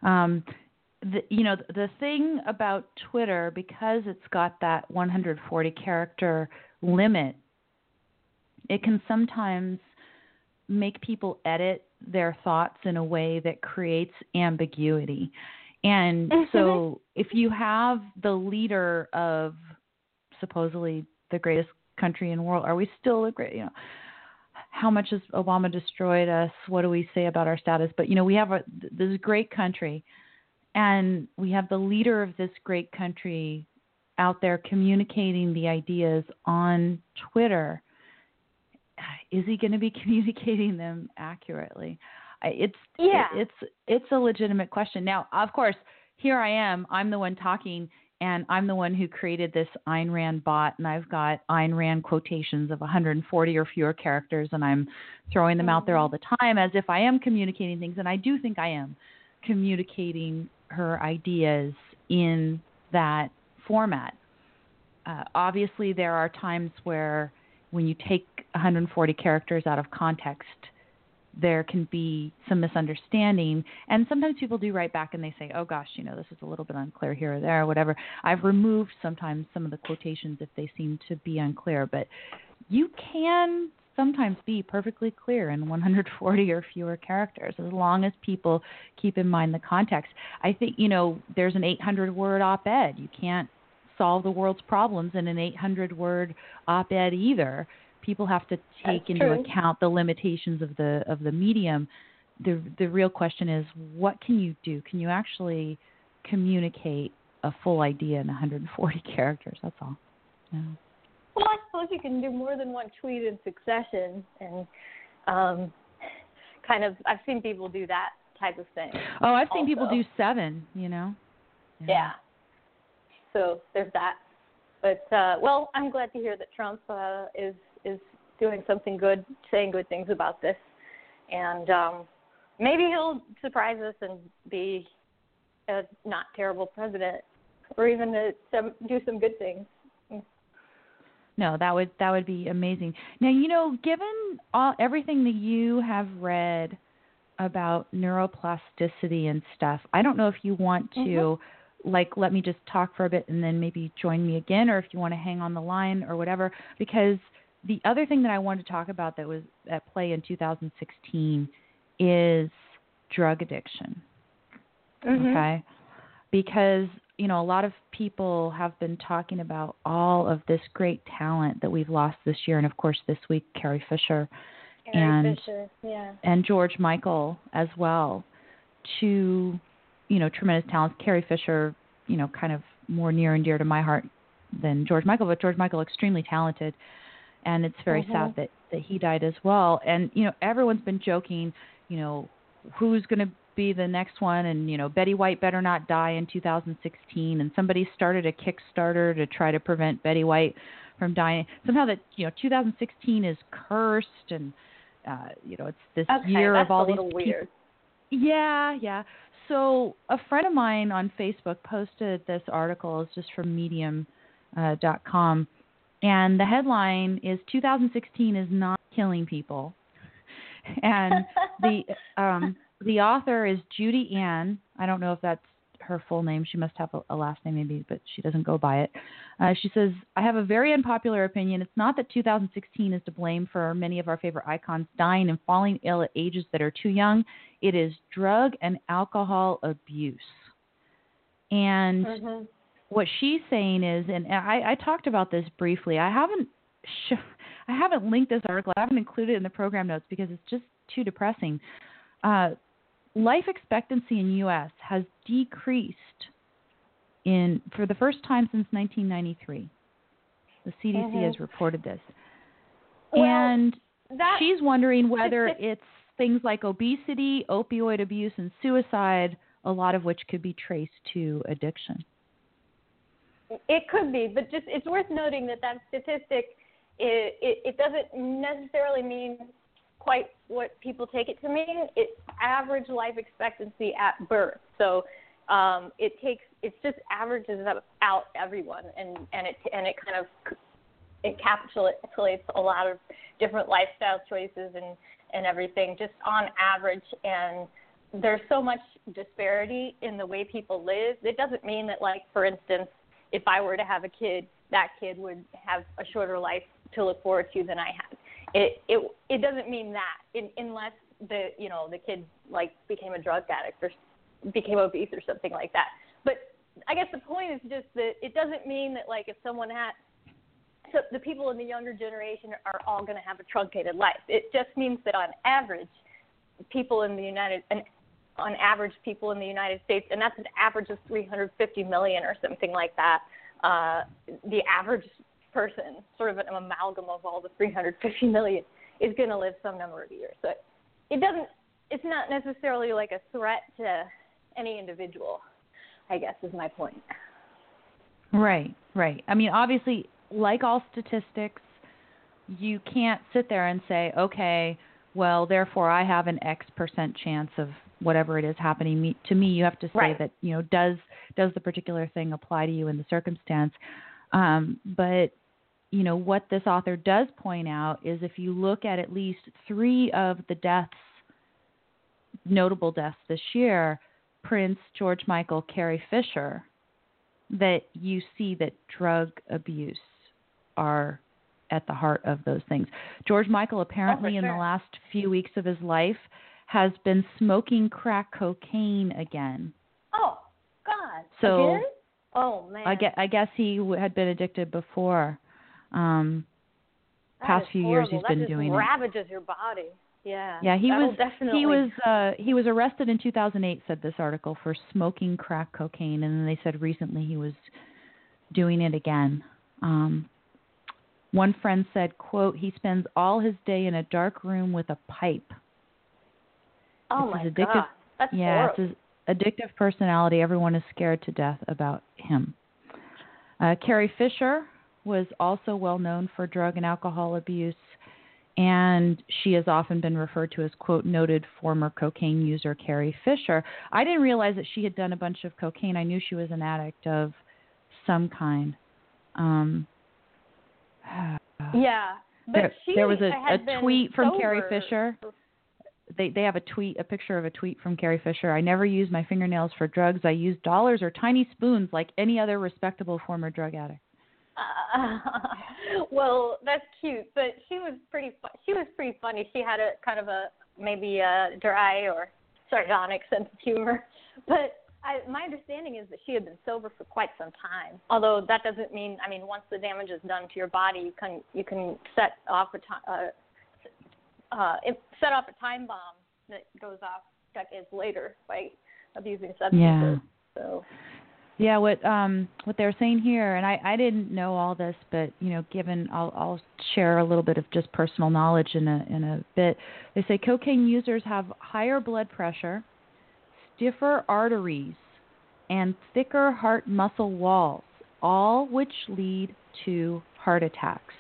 The thing about Twitter, because it's got that 140 character limit, it can sometimes make people edit their thoughts in a way that creates ambiguity. And so if you have the leader of supposedly the greatest country in the world, are we still the great, how much has Obama destroyed us? What do we say about our status? But, we have this great country, and we have the leader of this great country out there communicating the ideas on Twitter. Is he going to be communicating them accurately? It's a legitimate question. Now, of course, here I am. I'm the one talking, and I'm the one who created this Ayn Rand bot, and I've got Ayn Rand quotations of 140 or fewer characters, and I'm throwing them out there all the time as if I am communicating things, and I do think I am communicating her ideas in that format. Obviously, there are times where when you take 140 characters out of context, there can be some misunderstanding. And sometimes people do write back and they say, oh, gosh, this is a little bit unclear here or there or whatever. I've removed sometimes some of the quotations if they seem to be unclear. But you can sometimes be perfectly clear in 140 or fewer characters, as long as people keep in mind the context. I think, there's an 800-word op-ed. You can't solve the world's problems in an 800-word op-ed either. People have to take into account the limitations of the medium. The real question is, what can you do? Can you actually communicate a full idea in 140 characters? That's all. Yeah. Well, I suppose you can do more than one tweet in succession, and I've seen people do that type of thing. Oh, I've seen people do 7. Yeah. So there's that. But I'm glad to hear that Trump is doing something good, saying good things about this, and maybe he'll surprise us and be a not terrible president, or even do some good things. No, that would be amazing. Now, given everything that you have read about neuroplasticity and stuff, I don't know if you want to let me just talk for a bit and then maybe join me again, or if you want to hang on the line or whatever, because the other thing that I wanted to talk about that was at play in 2016 is drug addiction. Okay? Because, a lot of people have been talking about all of this great talent that we've lost this year. And, of course, this week, Carrie Fisher and George Michael as well, two, tremendous talents. Carrie Fisher, kind of more near and dear to my heart than George Michael, but George Michael, extremely talented. And it's very sad that he died as well. And, everyone's been joking, who's going to be the next one. And, Betty White better not die in 2016. And somebody started a Kickstarter to try to prevent Betty White from dying. Somehow that, 2016 is cursed. And, it's this year of all these people. Weird. Yeah. So a friend of mine on Facebook posted this article. It's just from medium.com. And the headline is 2016 is not killing people. And the author is Judy Ann. I don't know if that's her full name. She must have a last name maybe, but she doesn't go by it. She says, I have a very unpopular opinion. It's not that 2016 is to blame for many of our favorite icons dying and falling ill at ages that are too young. It is drug and alcohol abuse. And what she's saying is, and I talked about this briefly. I haven't linked this article. I haven't included it in the program notes because it's just too depressing. Life expectancy in U.S. has decreased for the first time since 1993. The CDC has reported this. Well, and she's wondering whether it's things like obesity, opioid abuse, and suicide, a lot of which could be traced to addiction. It could be, but just it's worth noting that statistic, it doesn't necessarily mean quite what people take it to mean. It's average life expectancy at birth. So it just averages out everyone, and it kind of encapsulates a lot of different lifestyle choices and everything just on average. And there's so much disparity in the way people live. It doesn't mean that, like, for instance, if I were to have a kid, that kid would have a shorter life to look forward to than I had. It doesn't mean that unless the kid like became a drug addict or became obese or something like that. But I guess the point is just that it doesn't mean that, like, if someone the people in the younger generation are all going to have a truncated life. It just means that on average, people in the United States, and that's an average of 350 million or something like that. The average person, sort of an amalgam of all the 350 million, is going to live some number of years. So it's not necessarily like a threat to any individual, I guess, is my point. Right. I mean, obviously, like all statistics, you can't sit there and say, okay, well, therefore I have an X% chance of whatever it is happening to me. You have to say that, does the particular thing apply to you in the circumstance? But, what this author does point out is if you look at least 3 of the notable deaths this year, Prince, George Michael, Carrie Fisher, that you see that drug abuse are at the heart of those things. George Michael apparently in the last few weeks of his life has been smoking crack cocaine again. Oh, God. So, again? Oh, man. I guess he had been addicted before. Past few years he's been doing it. That ravages your body. Yeah. Yeah, he was definitely... arrested in 2008, said this article, for smoking crack cocaine, and then they said recently he was doing it again. One friend said, quote, he spends all his day in a dark room with a pipe. Oh, my God. That's horrible. It's his addictive personality. Everyone is scared to death about him. Carrie Fisher was also well known for drug and alcohol abuse, and she has often been referred to as, quote, noted former cocaine user Carrie Fisher. I didn't realize that she had done a bunch of cocaine. I knew she was an addict of some kind. Yeah. But there was a tweet from sober. Carrie Fisher. They have a picture of a tweet from Carrie Fisher. I never use my fingernails for drugs. I use dollars or tiny spoons like any other respectable former drug addict. Well, that's cute, but she was pretty funny. She had a kind of maybe a dry or sardonic sense of humor. But my understanding is that she had been sober for quite some time. Although that doesn't mean, once the damage is done to your body, you can set off a time bomb that goes off decades later by abusing substances. Yeah. So. Yeah, what they're saying here, and I didn't know all this, but given I'll share a little bit of just personal knowledge in a bit. They say cocaine users have higher blood pressure, stiffer arteries, and thicker heart muscle walls, all which lead to heart attacks.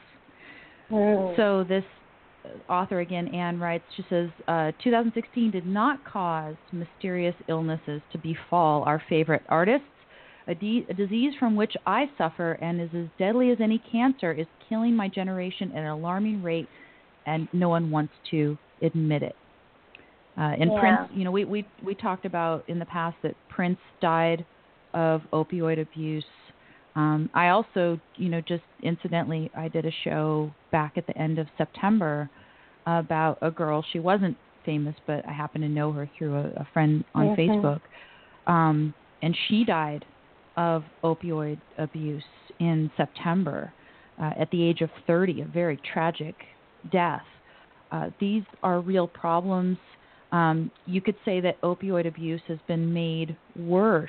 So this author again, Anne, writes, she says, 2016 did not cause mysterious illnesses to befall our favorite artists. A disease from which I suffer and is as deadly as any cancer is killing my generation at an alarming rate, and no one wants to admit it. Prince, we talked about in the past that Prince died of opioid abuse. I also, just incidentally, I did a show back at the end of September about a girl. She wasn't famous, but I happen to know her through a friend on Facebook. And she died of opioid abuse in September at the age of 30, a very tragic death. These are real problems. You could say that opioid abuse has been made worse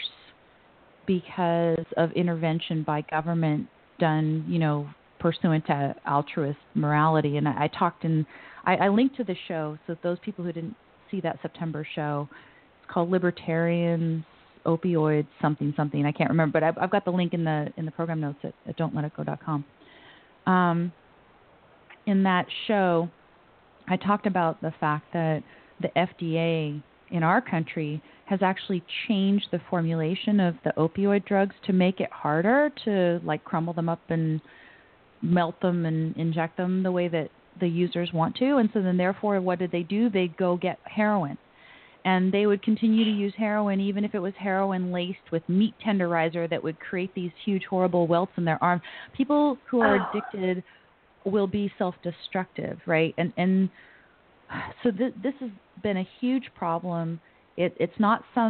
because of intervention by government done, pursuant to altruist morality. And I linked to the show, so those people who didn't see that September show, it's called Libertarians, Opioids, something. I can't remember, but I've got the link in the program notes at don'tletitgo.com. In that show, I talked about the fact that the FDA in our country has actually changed the formulation of the opioid drugs to make it harder to crumble them up and melt them and inject them the way that the users want to. And so then therefore what did they do? They go get heroin. And they would continue to use heroin even if it was heroin laced with meat tenderizer that would create these huge horrible welts in their arm. People who are addicted will be self-destructive, right? And so this has been a huge problem. It's not some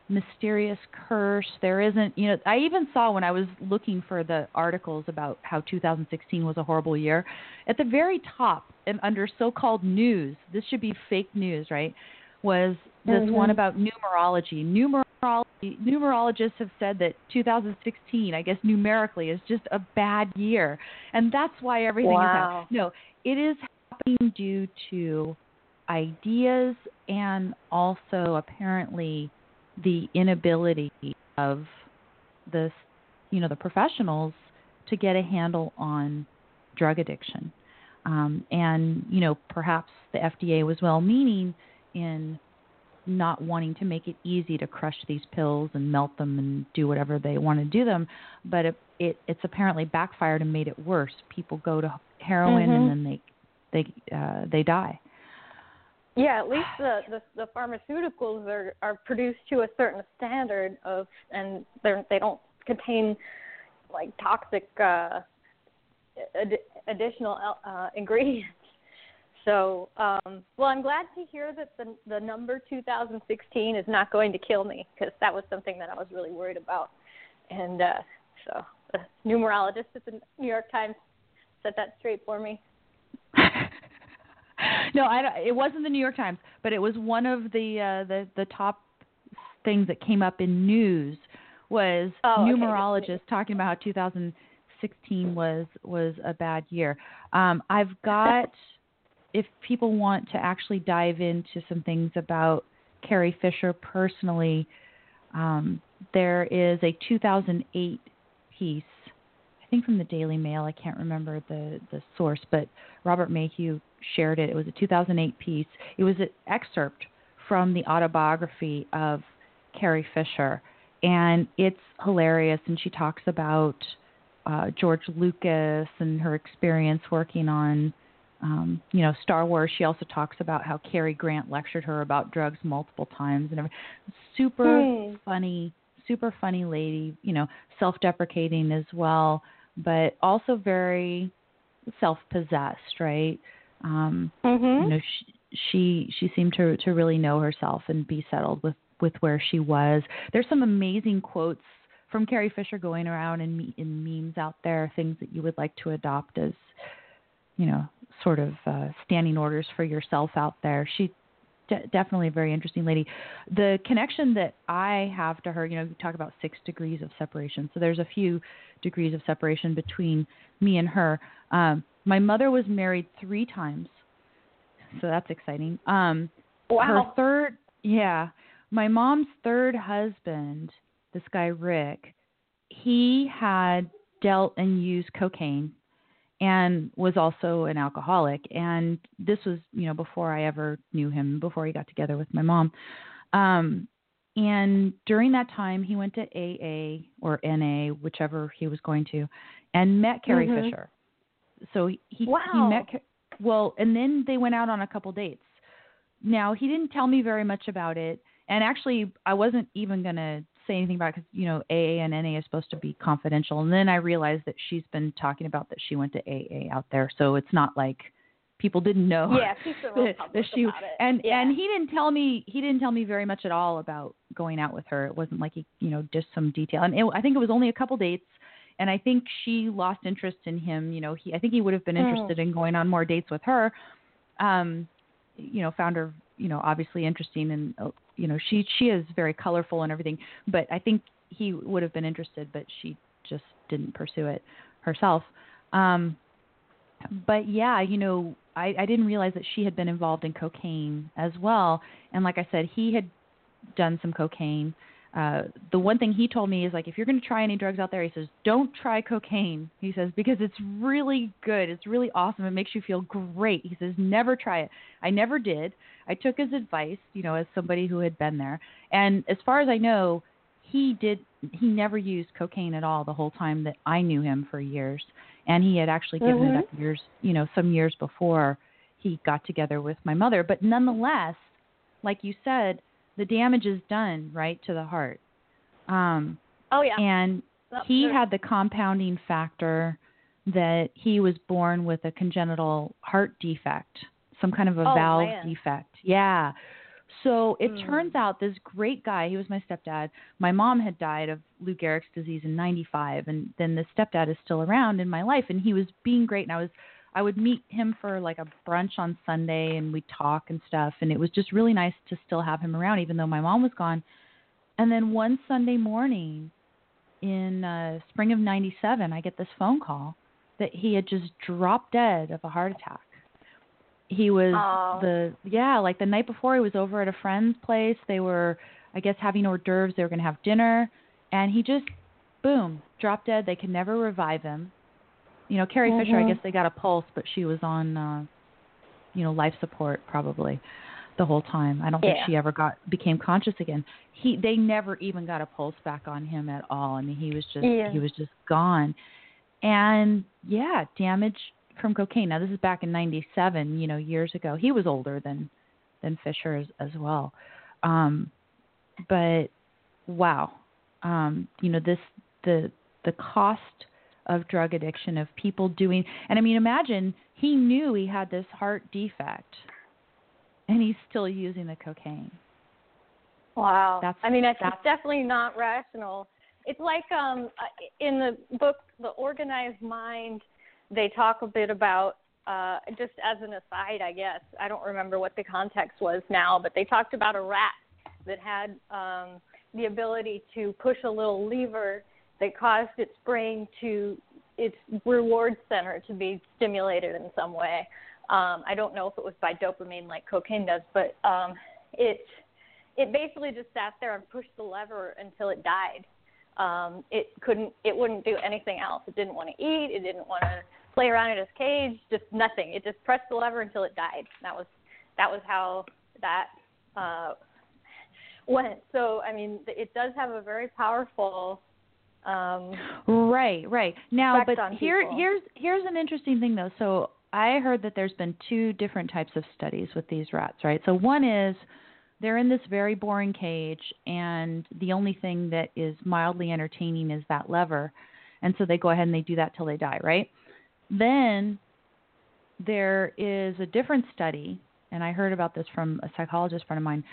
mysterious curse. There isn't, I even saw when I was looking for the articles about how 2016 was a horrible year, at the very top and under so-called news, this should be fake news, right, was this one about numerology. Numerologists have said that 2016, I guess numerically, is just a bad year. And that's why everything is happening. No, it is happening due to ideas and also apparently the inability of the professionals to get a handle on drug addiction. And, perhaps the FDA was well-meaning in not wanting to make it easy to crush these pills and melt them and do whatever they want to do them. But it's apparently backfired and made it worse. People go to heroin and then they die. Yeah, at least the pharmaceuticals are produced to a certain standard and they don't contain like toxic additional ingredients. So, well, I'm glad to hear that the number 2016 is not going to kill me, because that was something that I was really worried about. And so the numerologist at the New York Times set that straight for me. No, it wasn't the New York Times, but it was one of the top things that came up in news was numerologists talking about how 2016 was a bad year. I've got, if people want to actually dive into some things about Carrie Fisher personally, there is a 2008 piece, I think from the Daily Mail. I can't remember the source, but Robert Mayhew shared it. It was a 2008 piece. It was an excerpt from the autobiography of Carrie Fisher, and it's hilarious. And she talks about George Lucas and her experience working on, Star Wars. She also talks about how Cary Grant lectured her about drugs multiple times and everything. Super funny lady, self-deprecating as well, but also very self-possessed, right? She seemed to really know herself and be settled with where she was. There's some amazing quotes from Carrie Fisher going around in memes out there, things that you would like to adopt as, sort of standing orders for yourself out there. She definitely a very interesting lady. The connection that I have to her, we talk about 6 degrees of separation. So there's a few degrees of separation between me and her. My mother was married 3 times, so that's exciting. Wow. My mom's third husband, this guy Rick, he had dealt and used cocaine and was also an alcoholic. And this was, before I ever knew him, before he got together with my mom. And during that time, he went to AA or NA, whichever he was going to, and met Carrie Fisher. So he met, and then they went out on a couple dates. Now, he didn't tell me very much about it. And actually, I wasn't even going to say anything about it because, AA and NA is supposed to be confidential. And then I realized that she's been talking about that she went to AA out there. So it's not like people didn't know. Yeah, she's been real public about it. And he didn't tell me very much at all about going out with her. It wasn't like he, just some detail. And I think it was only a couple dates. And I think she lost interest in him. I think he would have been interested in going on more dates with her. Found her, obviously interesting, and she is very colorful and everything. But I think he would have been interested, but she just didn't pursue it herself. But yeah, I didn't realize that she had been involved in cocaine as well. And like I said, he had done some cocaine. The one thing he told me is, like, if you're going to try any drugs out there, he says, don't try cocaine. He says, because it's really good. It's really awesome. It makes you feel great. He says, never try it. I never did. I took his advice, as somebody who had been there. And as far as I know, he never used cocaine at all the whole time that I knew him for years. And he had actually given it up some years before he got together with my mother. But nonetheless, like you said, the damage is done right to the heart. And he had the compounding factor that he was born with a congenital heart defect, some kind of a valve defect. Yeah. So it turns out this great guy, he was my stepdad. My mom had died of Lou Gehrig's disease in 95, and then the stepdad is still around in my life, and he was being great. And I would meet him for like a brunch on Sunday, and we'd talk and stuff, and it was just really nice to still have him around, even though my mom was gone. And then one Sunday morning in spring of 97, I get this phone call that he had just dropped dead of a heart attack. He was like the night before, he was over at a friend's place. They were, I guess, having hors d'oeuvres. They were going to have dinner, and he just, boom, dropped dead. They could never revive him. You know, Carrie Fisher, I guess they got a pulse, but she was on, life support probably the whole time. I don't think she ever became conscious again. They never even got a pulse back on him at all. I mean, he was just gone. And damage from cocaine. Now, this is back in 97, years ago. He was older than Fisher as well. But wow. The cost of drug addiction, of people doing, and I mean, imagine he knew he had this heart defect and he's still using the cocaine. Wow. That's definitely not rational. It's like in the book, The Organized Mind, they talk a bit about, just as an aside, I guess, I don't remember what the context was now, but they talked about a rat that had the ability to push a little lever that caused its brain its reward center to be stimulated in some way. I don't know if it was by dopamine like cocaine does, but it basically just sat there and pushed the lever until it died. It wouldn't do anything else. It didn't want to eat. It didn't want to play around in its cage. Just nothing. It just pressed the lever until it died. That was how that went. So I mean, it does have a very powerful. Right. Now, but here's an interesting thing though. So I heard that there's been two different types of studies with these rats, right? So one is they're in this very boring cage, and the only thing that is mildly entertaining is that lever. And so they go ahead and they do that till they die, right? Then there is a different study, and I heard about this from a psychologist friend of mine,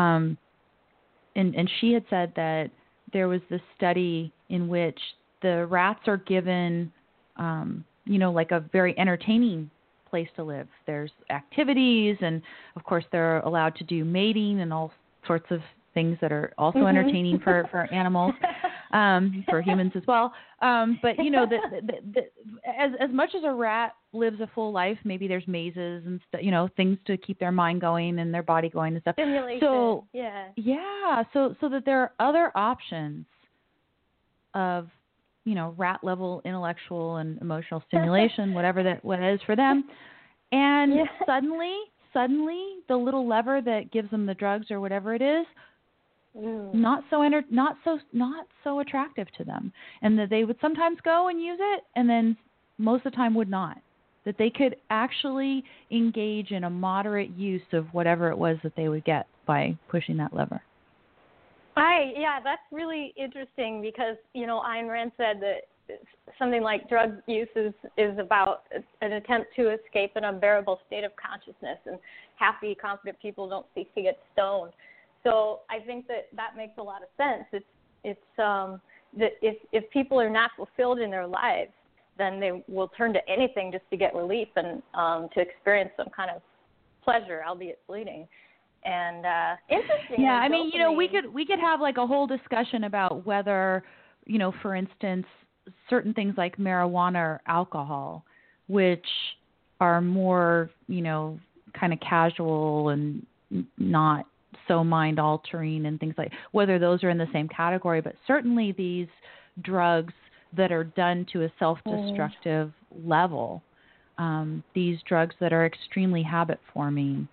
and she had said that there was this study in which the rats are given, like a very entertaining place to live. There's activities, and of course they're allowed to do mating and all sorts of things that are also entertaining for animals, for humans as well. But as much as a rat lives a full life, maybe there's mazes and things to keep their mind going and their body going and stuff. Stimulation. So so that there are other options of rat level intellectual and emotional stimulation, whatever what it is for them. And suddenly the little lever that gives them the drugs or whatever it is, not so attractive to them. And that they would sometimes go and use it, and then most of the time would not. That they could actually engage in a moderate use of whatever it was that they would get by pushing that lever. That's really interesting because, Ayn Rand said that something like drug use is about an attempt to escape an unbearable state of consciousness, and happy, confident people don't seek to get stoned. So I think that makes a lot of sense. It's that if people are not fulfilled in their lives, then they will turn to anything just to get relief and to experience some kind of pleasure, albeit fleeting. And interesting. Yeah, I mean, we could have like a whole discussion about whether, for instance, certain things like marijuana or alcohol, which are more, kind of casual and not so mind altering and things like, whether those are in the same category. But certainly these drugs that are done to a self-destructive level, these drugs that are extremely habit forming,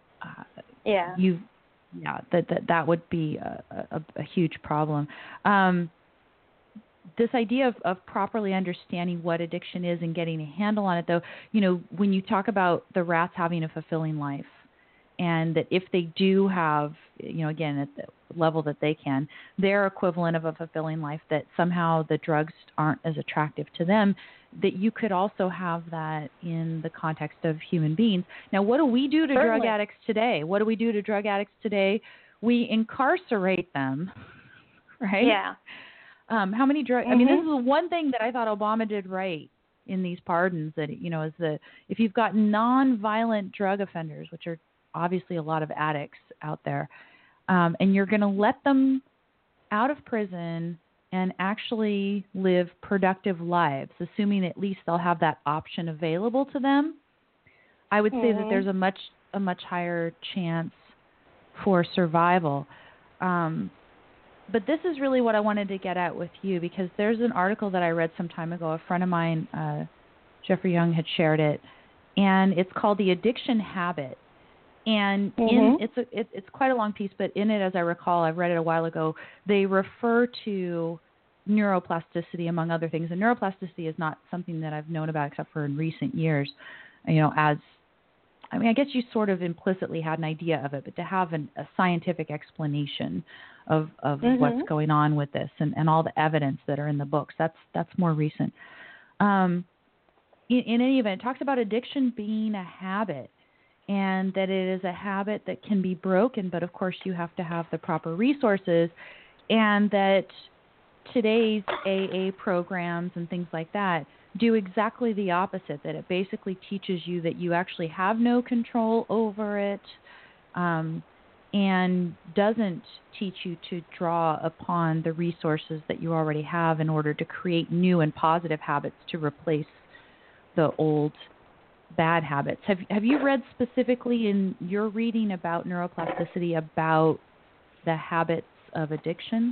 that would be a huge problem. This idea of properly understanding what addiction is and getting a handle on it, though, when you talk about the rats having a fulfilling life, and that if they do have, again, at the level that they can, their equivalent of a fulfilling life, that somehow the drugs aren't as attractive to them, that you could also have that in the context of human beings. Now, what do we do to Certainly. drug addicts today? What do we do to drug addicts today? We incarcerate them, right? Yeah. How many drug? I mean, this is the one thing that I thought Obama did right in these pardons. That is if you've got non-violent drug offenders, which are obviously a lot of addicts out there, and you're going to let them out of prison and actually live productive lives, assuming at least they'll have that option available to them, I would say that there's a much higher chance for survival. But this is really what I wanted to get at with you, because there's an article that I read some time ago. A friend of mine, Jeffrey Young, had shared it, and it's called The Addiction Habit. And it's quite a long piece, but in it, as I recall, I've read it a while ago, they refer to neuroplasticity, among other things. And neuroplasticity is not something that I've known about except for in recent years, I guess you sort of implicitly had an idea of it, but to have a scientific explanation of what's going on with this and all the evidence that are in the books, that's more recent. In any event, it talks about addiction being a habit, and that it is a habit that can be broken, but of course you have to have the proper resources, and that today's AA programs and things like that do exactly the opposite, that it basically teaches you that you actually have no control over it, and doesn't teach you to draw upon the resources that you already have in order to create new and positive habits to replace the old bad habits. Have you read specifically in your reading about neuroplasticity about the habits of addiction?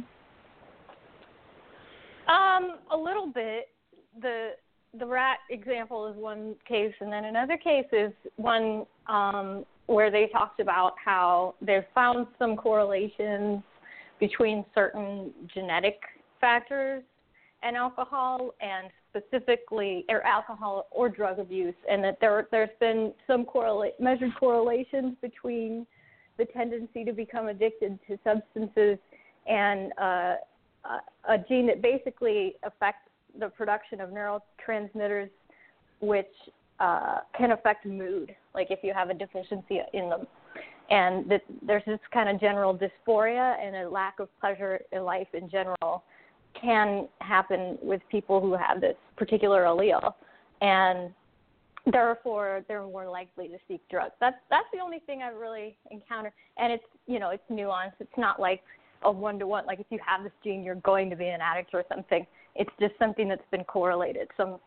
A little bit. The rat example is one case, and then another case is one where they talked about how they've found some correlations between certain genetic factors and alcohol, and specifically alcohol or drug abuse, and that there's been some measured correlations between the tendency to become addicted to substances and a gene that basically affects the production of neurotransmitters, which can affect mood, like if you have a deficiency in them. And that there's this kind of general dysphoria and a lack of pleasure in life in general can happen with people who have this particular allele, and therefore they're more likely to seek drugs. That's the only thing I've really encountered, and it's it's nuanced. It's not like a one-to-one, like if you have this gene, you're going to be an addict or something. It's just something that's been correlated. So,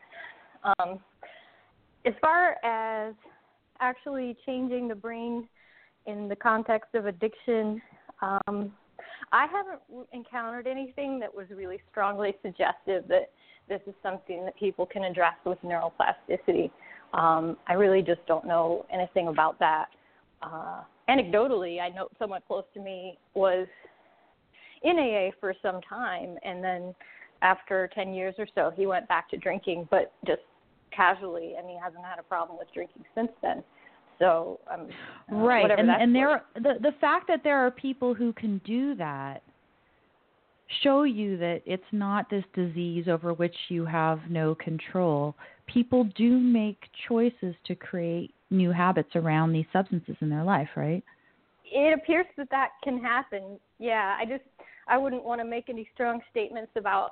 as far as actually changing the brain in the context of addiction, I haven't encountered anything that was really strongly suggestive that this is something that people can address with neuroplasticity. I really just don't know anything about that. Anecdotally, I know someone close to me was in AA for some time, and then after 10 years or so, he went back to drinking, but just casually, and he hasn't had a problem with drinking since then. So, right, and the fact that there are people who can do that show you that it's not this disease over which you have no control. People do make choices to create new habits around these substances in their life, right? It appears that can happen. Yeah, I wouldn't want to make any strong statements about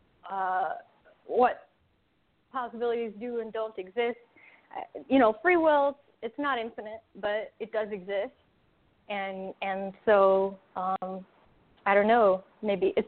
what possibilities do and don't exist. Free will, it's not infinite, but it does exist. And so I don't know, maybe if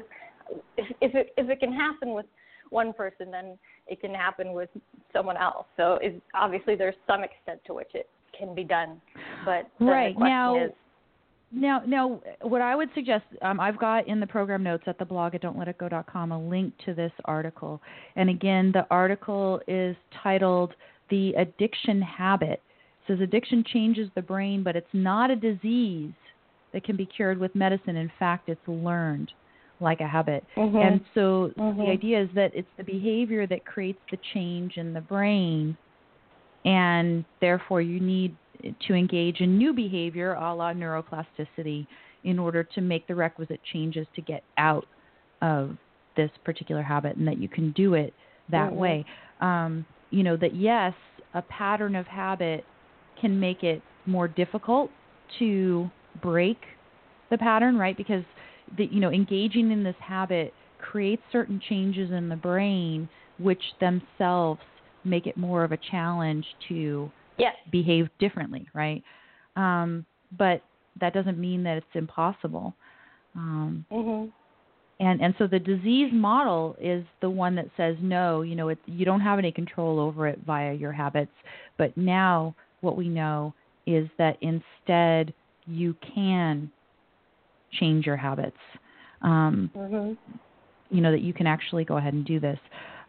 it can happen with one person, then it can happen with someone else. So obviously there's some extent to which it can be done. But right. The question is, Now, what I would suggest, I've got in the program notes at the blog at don'tletitgo.com a link to this article. And again, the article is titled The Addiction Habit. It says addiction changes the brain, but it's not a disease that can be cured with medicine. In fact, it's learned like a habit. And so the idea is that it's the behavior that creates the change in the brain, and therefore you need to engage in new behavior a la neuroplasticity in order to make the requisite changes to get out of this particular habit, and that you can do it that way. That yes, a pattern of habit can make it more difficult to break the pattern, right? Because engaging in this habit creates certain changes in the brain, which themselves make it more of a challenge to behave differently, right? But that doesn't mean that it's impossible. And so the disease model is the one that says, no, you don't have any control over it via your habits. But now what we know is that instead you can change your habits. That you can actually go ahead and do this.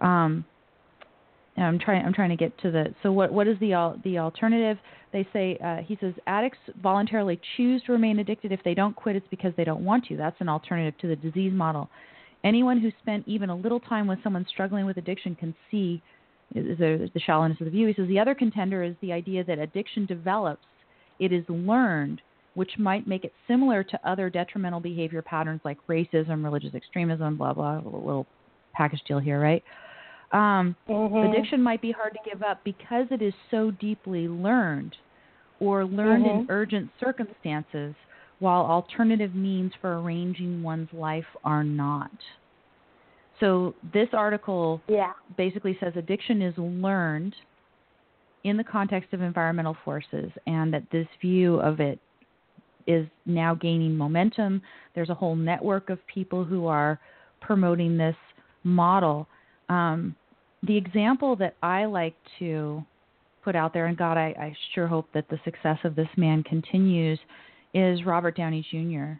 I'm trying to get to so what is the alternative? They say, he says, addicts voluntarily choose to remain addicted. If they don't quit, it's because they don't want to. That's an alternative to the disease model. Anyone who spent even a little time with someone struggling with addiction can see the shallowness of the view. He says the other contender is the idea that addiction develops. It is learned, which might make it similar to other detrimental behavior patterns like racism, religious extremism, blah, blah, a little package deal here, right? Addiction might be hard to give up because it is so deeply learned or learned in urgent circumstances, while alternative means for arranging one's life are not. So this article basically says addiction is learned in the context of environmental forces, and that this view of it is now gaining momentum. There's a whole network of people who are promoting this model. The example that I like to put out there, and God, I sure hope that the success of this man continues, is Robert Downey Jr.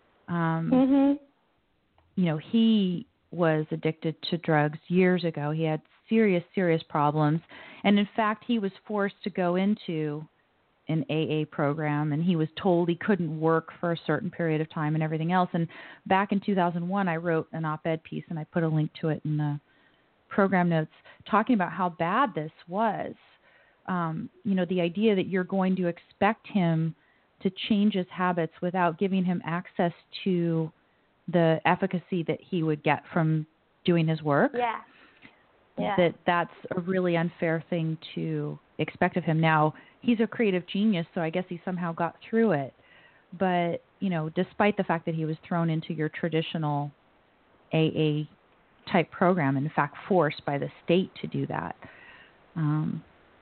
He was addicted to drugs years ago. He had serious problems. And in fact, he was forced to go into an AA program, and he was told he couldn't work for a certain period of time and everything else. And back in 2001, I wrote an op-ed piece, and I put a link to it in the program notes, talking about how bad this was. The idea that you're going to expect him to change his habits without giving him access to the efficacy that he would get from doing his work. That's a really unfair thing to expect of him. Now, he's a creative genius, so I guess he somehow got through it. But, despite the fact that he was thrown into your traditional AA type program, in fact, forced by the state to do that. And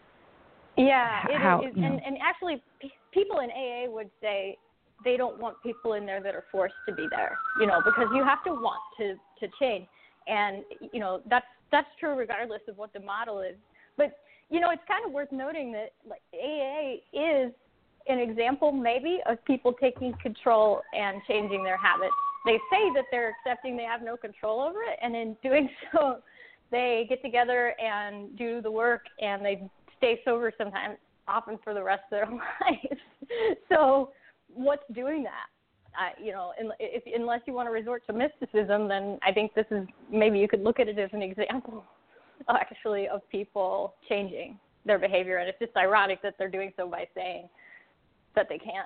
actually, people in AA would say they don't want people in there that are forced to be there, because you have to want to change. And, that's true regardless of what the model is. But, it's kind of worth noting that AA is an example maybe of people taking control and changing their habits. They say that they're accepting they have no control over it, and in doing so, they get together and do the work, and they stay sober sometimes, often for the rest of their lives. So what's doing that? Unless you want to resort to mysticism, then I think this is, maybe you could look at it as an example, actually, of people changing their behavior. And it's just ironic that they're doing so by saying that they can't.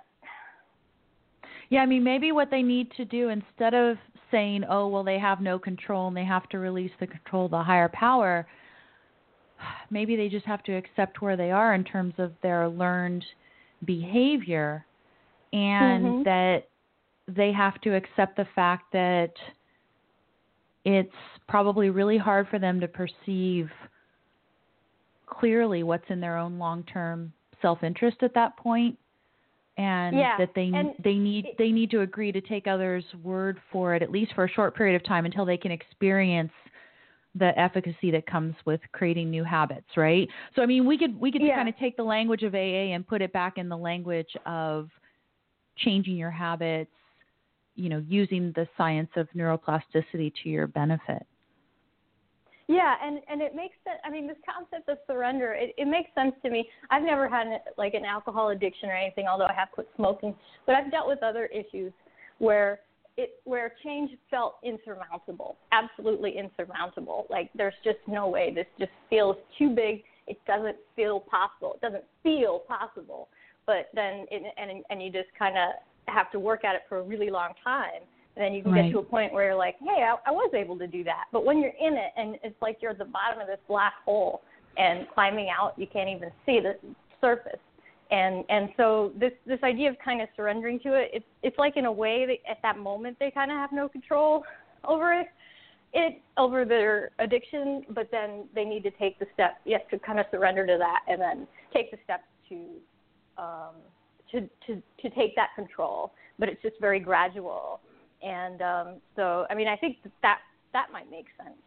Yeah, maybe what they need to do, instead of saying, oh, well, they have no control and they have to release the control of the higher power, maybe they just have to accept where they are in terms of their learned behavior, and that they have to accept the fact that it's probably really hard for them to perceive clearly what's in their own long-term self-interest at that point. And that they need to agree to take others' word for it, at least for a short period of time, until they can experience the efficacy that comes with creating new habits, right? So we could kind of take the language of AA and put it back in the language of changing your habits, using the science of neuroplasticity to your benefit. Yeah, and it makes sense. This concept of surrender, it makes sense to me. I've never had an alcohol addiction or anything, although I have quit smoking. But I've dealt with other issues where change felt insurmountable, absolutely insurmountable. Like there's just no way. This just feels too big. It doesn't feel possible. It doesn't feel possible. But then, and you just kind of have to work at it for a really long time And then you can get to a point where you're like, hey, I was able to do that. But when you're in it and it's like you're at the bottom of this black hole and climbing out, you can't even see the surface. And so this idea of kind of surrendering to it, it's like in a way that at that moment they kind of have no control over over their addiction, but then they need to take the step, to kind of surrender to that, and then take the steps to take that control. But it's just very gradual, and so I mean, I think that might make sense.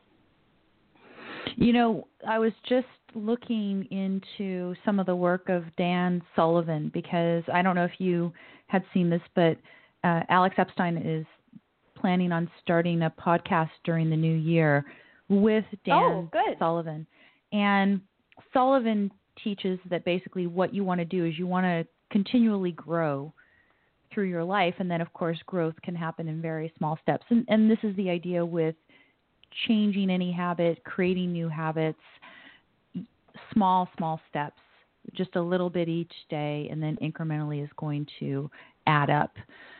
You know, I was just looking into some of the work of Dan Sullivan, because I don't know if you had seen this, but Alex Epstein is planning on starting a podcast during the new year with Dan Sullivan. And Sullivan teaches that basically what you want to do is you want to continually grow through your life. And then, of course, growth can happen in very small steps. And this is the idea with changing any habit, creating new habits, small steps, just a little bit each day, and then incrementally is going to add up,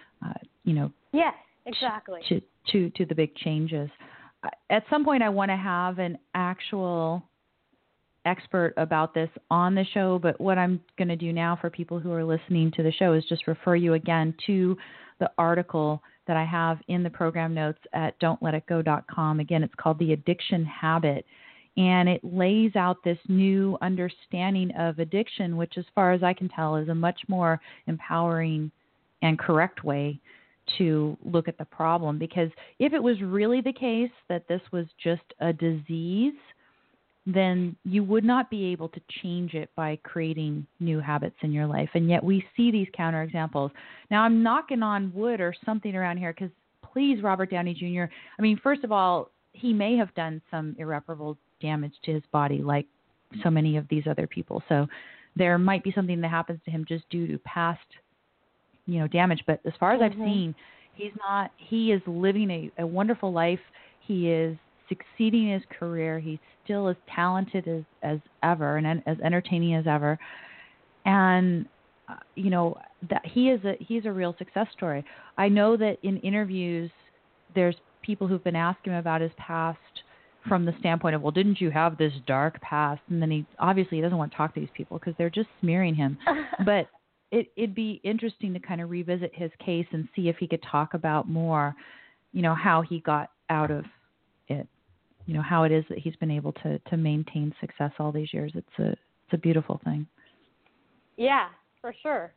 Yes, exactly. To the big changes. At some point, I want to have an actual expert about this on the show, but what I'm going to do now for people who are listening to the show is just refer you again to the article that I have in the program notes at don'tletitgo.com. Again, it's called The Addiction Habit, and it lays out this new understanding of addiction, which, as far as I can tell, is a much more empowering and correct way to look at the problem. Because if it was really the case that this was just a disease, then you would not be able to change it by creating new habits in your life. And yet we see these counterexamples. Now, I'm knocking on wood or something around here because, please, Robert Downey Jr., I mean, first of all, he may have done some irreparable damage to his body like so many of these other people. So there might be something that happens to him just due to past, damage. But as far as I've seen, he is living a wonderful life. He is succeeding in his career. He's still as talented as ever and as entertaining as ever. And, that he's a real success story. I know that in interviews, there's people who've been asking him about his past from the standpoint of, well, didn't you have this dark past? And then he doesn't want to talk to these people because they're just smearing him. But it'd be interesting to kind of revisit his case and see if he could talk about more, how he got out of it, how it is that he's been able to maintain success all these years. It's a beautiful thing. Yeah, for sure.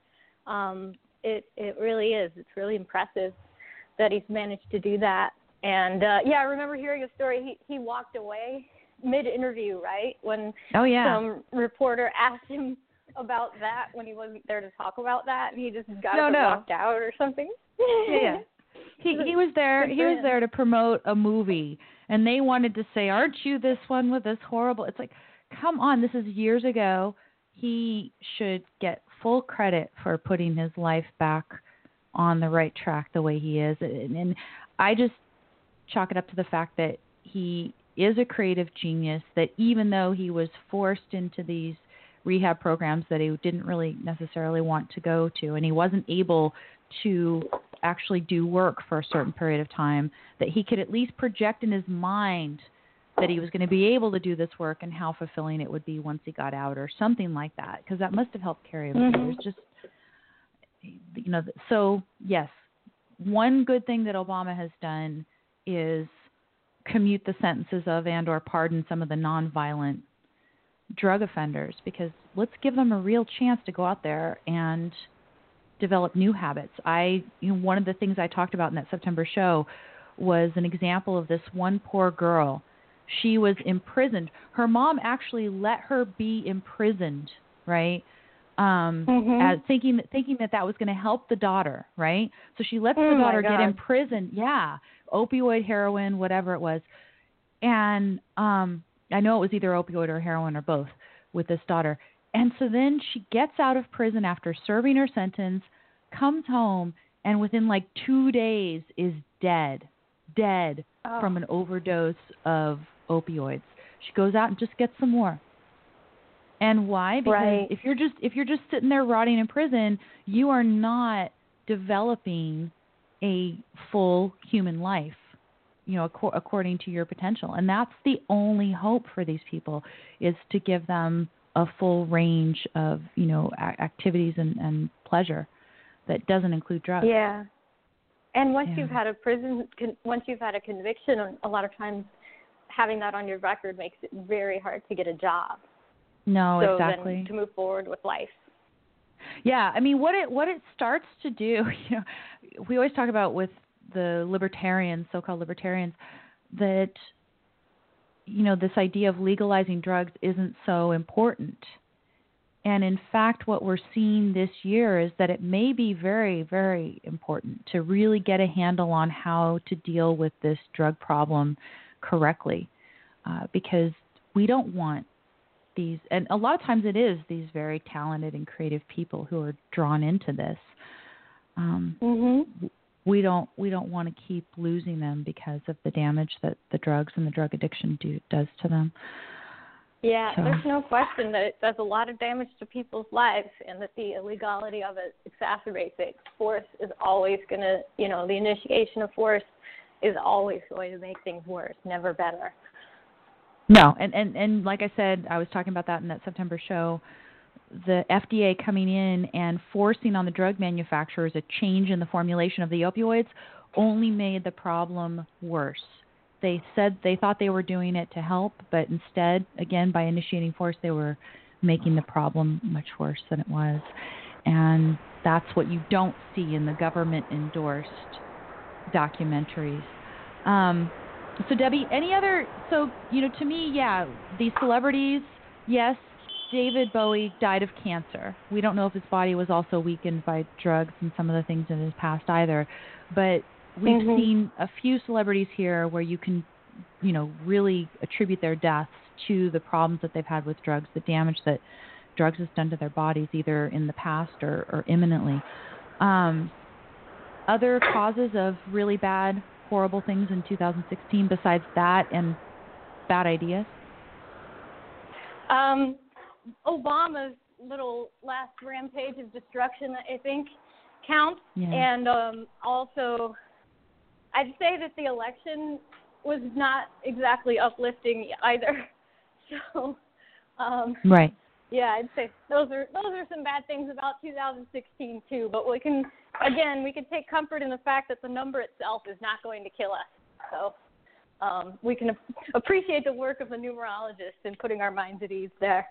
It really is. It's really impressive that he's managed to do that. And I remember hearing a story. He walked away mid-interview, right? When some reporter asked him about that when he wasn't there to talk about that, and he just got up and walked out or something. Yeah. He was there. He was there to promote a movie, and they wanted to say, "Aren't you this one with this horrible?" It's like, come on, this is years ago. He should get full credit for putting his life back on the right track the way he is, and I just chalk it up to the fact that he is a creative genius. That even though he was forced into these rehab programs that he didn't really necessarily want to go to, and he wasn't able to actually do work for a certain period of time, that he could at least project in his mind that he was going to be able to do this work and how fulfilling it would be once he got out or something like that, because that must have helped carry him through. It's just, so yes, one good thing that Obama has done is commute the sentences of and or pardon some of the nonviolent drug offenders, because let's give them a real chance to go out there and develop new habits. One of the things I talked about in that September show was an example of this one poor girl. She was imprisoned. Her mom actually let her be imprisoned, right? As thinking that was going to help the daughter, right? So she lets the daughter get imprisoned. Yeah, opioid, heroin, whatever it was. And I know it was either opioid or heroin or both with this daughter. And so then she gets out of prison after serving her sentence, comes home, and within like 2 days is dead from an overdose of opioids. She goes out and just gets some more. And why? Because if you're just sitting there rotting in prison, you are not developing a full human life, according to your potential. And that's the only hope for these people, is to give them a full range of, activities and pleasure that doesn't include drugs. Yeah. And once you've had once you've had a conviction, a lot of times having that on your record makes it very hard to get a job. No, so exactly. Then to move forward with life. Yeah, I mean, what it starts to do, we always talk about with the libertarians, so-called libertarians, that, this idea of legalizing drugs isn't so important. And in fact, what we're seeing this year is that it may be very, very important to really get a handle on how to deal with this drug problem correctly, because we don't want these, and a lot of times it is these very talented and creative people who are drawn into this. We don't want to keep losing them because of the damage that the drugs and the drug addiction does to them. Yeah, So. There's no question that it does a lot of damage to people's lives, and that the illegality of it exacerbates it. Force is always going to, the initiation of force is always going to make things worse, never better. No, and like I said, I was talking about that in that September show, the FDA coming in and forcing on the drug manufacturers a change in the formulation of the opioids only made the problem worse. They said they thought they were doing it to help, but instead, again, by initiating force, they were making the problem much worse than it was. And that's what you don't see in the government-endorsed documentaries. So, Debbie, to me, these celebrities, yes, David Bowie died of cancer. We don't know if his body was also weakened by drugs and some of the things in his past either, but we've seen a few celebrities here where you can, really attribute their deaths to the problems that they've had with drugs, the damage that drugs has done to their bodies, either in the past or imminently. Other causes of really bad, horrible things in 2016 besides that and bad ideas? Obama's little last rampage of destruction, I think, counts. Yeah. And also, I'd say that the election was not exactly uplifting either. So, right. Yeah, I'd say those are some bad things about 2016 too. But we can take comfort in the fact that the number itself is not going to kill us. So we can appreciate the work of the numerologists in putting our minds at ease there.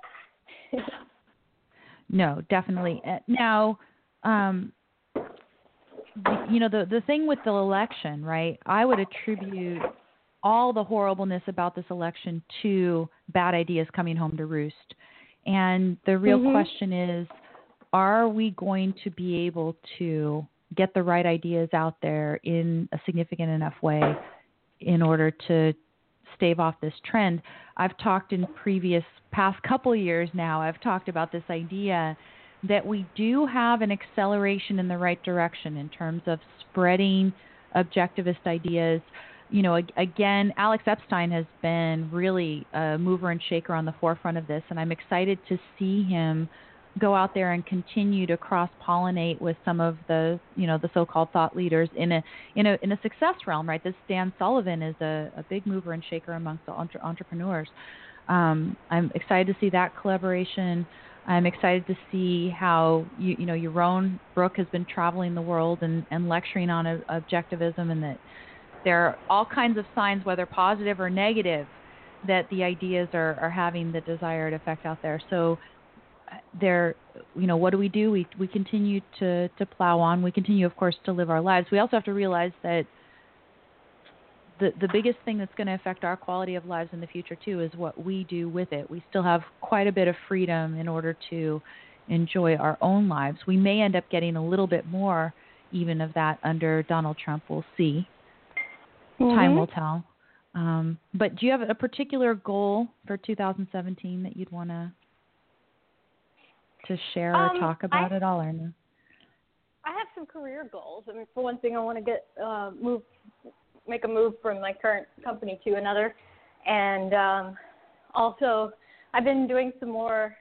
No, definitely. Now, the thing with the election, right? I would attribute all the horribleness about this election to bad ideas coming home to roost. And the real question is, are we going to be able to get the right ideas out there in a significant enough way in order to stave off this trend? I've talked in past couple years now, I've talked about this idea that we do have an acceleration in the right direction in terms of spreading objectivist ideas. Again, Alex Epstein has been really a mover and shaker on the forefront of this, and I'm excited to see him go out there and continue to cross-pollinate with some of the, the so-called thought leaders in a success realm, right? This Dan Sullivan is a big mover and shaker amongst the entrepreneurs. I'm excited to see that collaboration. I'm excited to see how Yaron Brook has been traveling the world and lecturing on objectivism, and that there are all kinds of signs, whether positive or negative, that the ideas are having the desired effect out there. So what do? We continue to plow on. We continue, of course, to live our lives. We also have to realize that the biggest thing that's going to affect our quality of lives in the future, too, is what we do with it. We still have quite a bit of freedom in order to enjoy our own lives. We may end up getting a little bit more even of that under Donald Trump. We'll see. Time will tell. But do you have a particular goal for 2017 that you'd want to share or talk about at all, or no? I have some career goals. I mean, for one thing, I want to make a move from my current company to another, and also I've been doing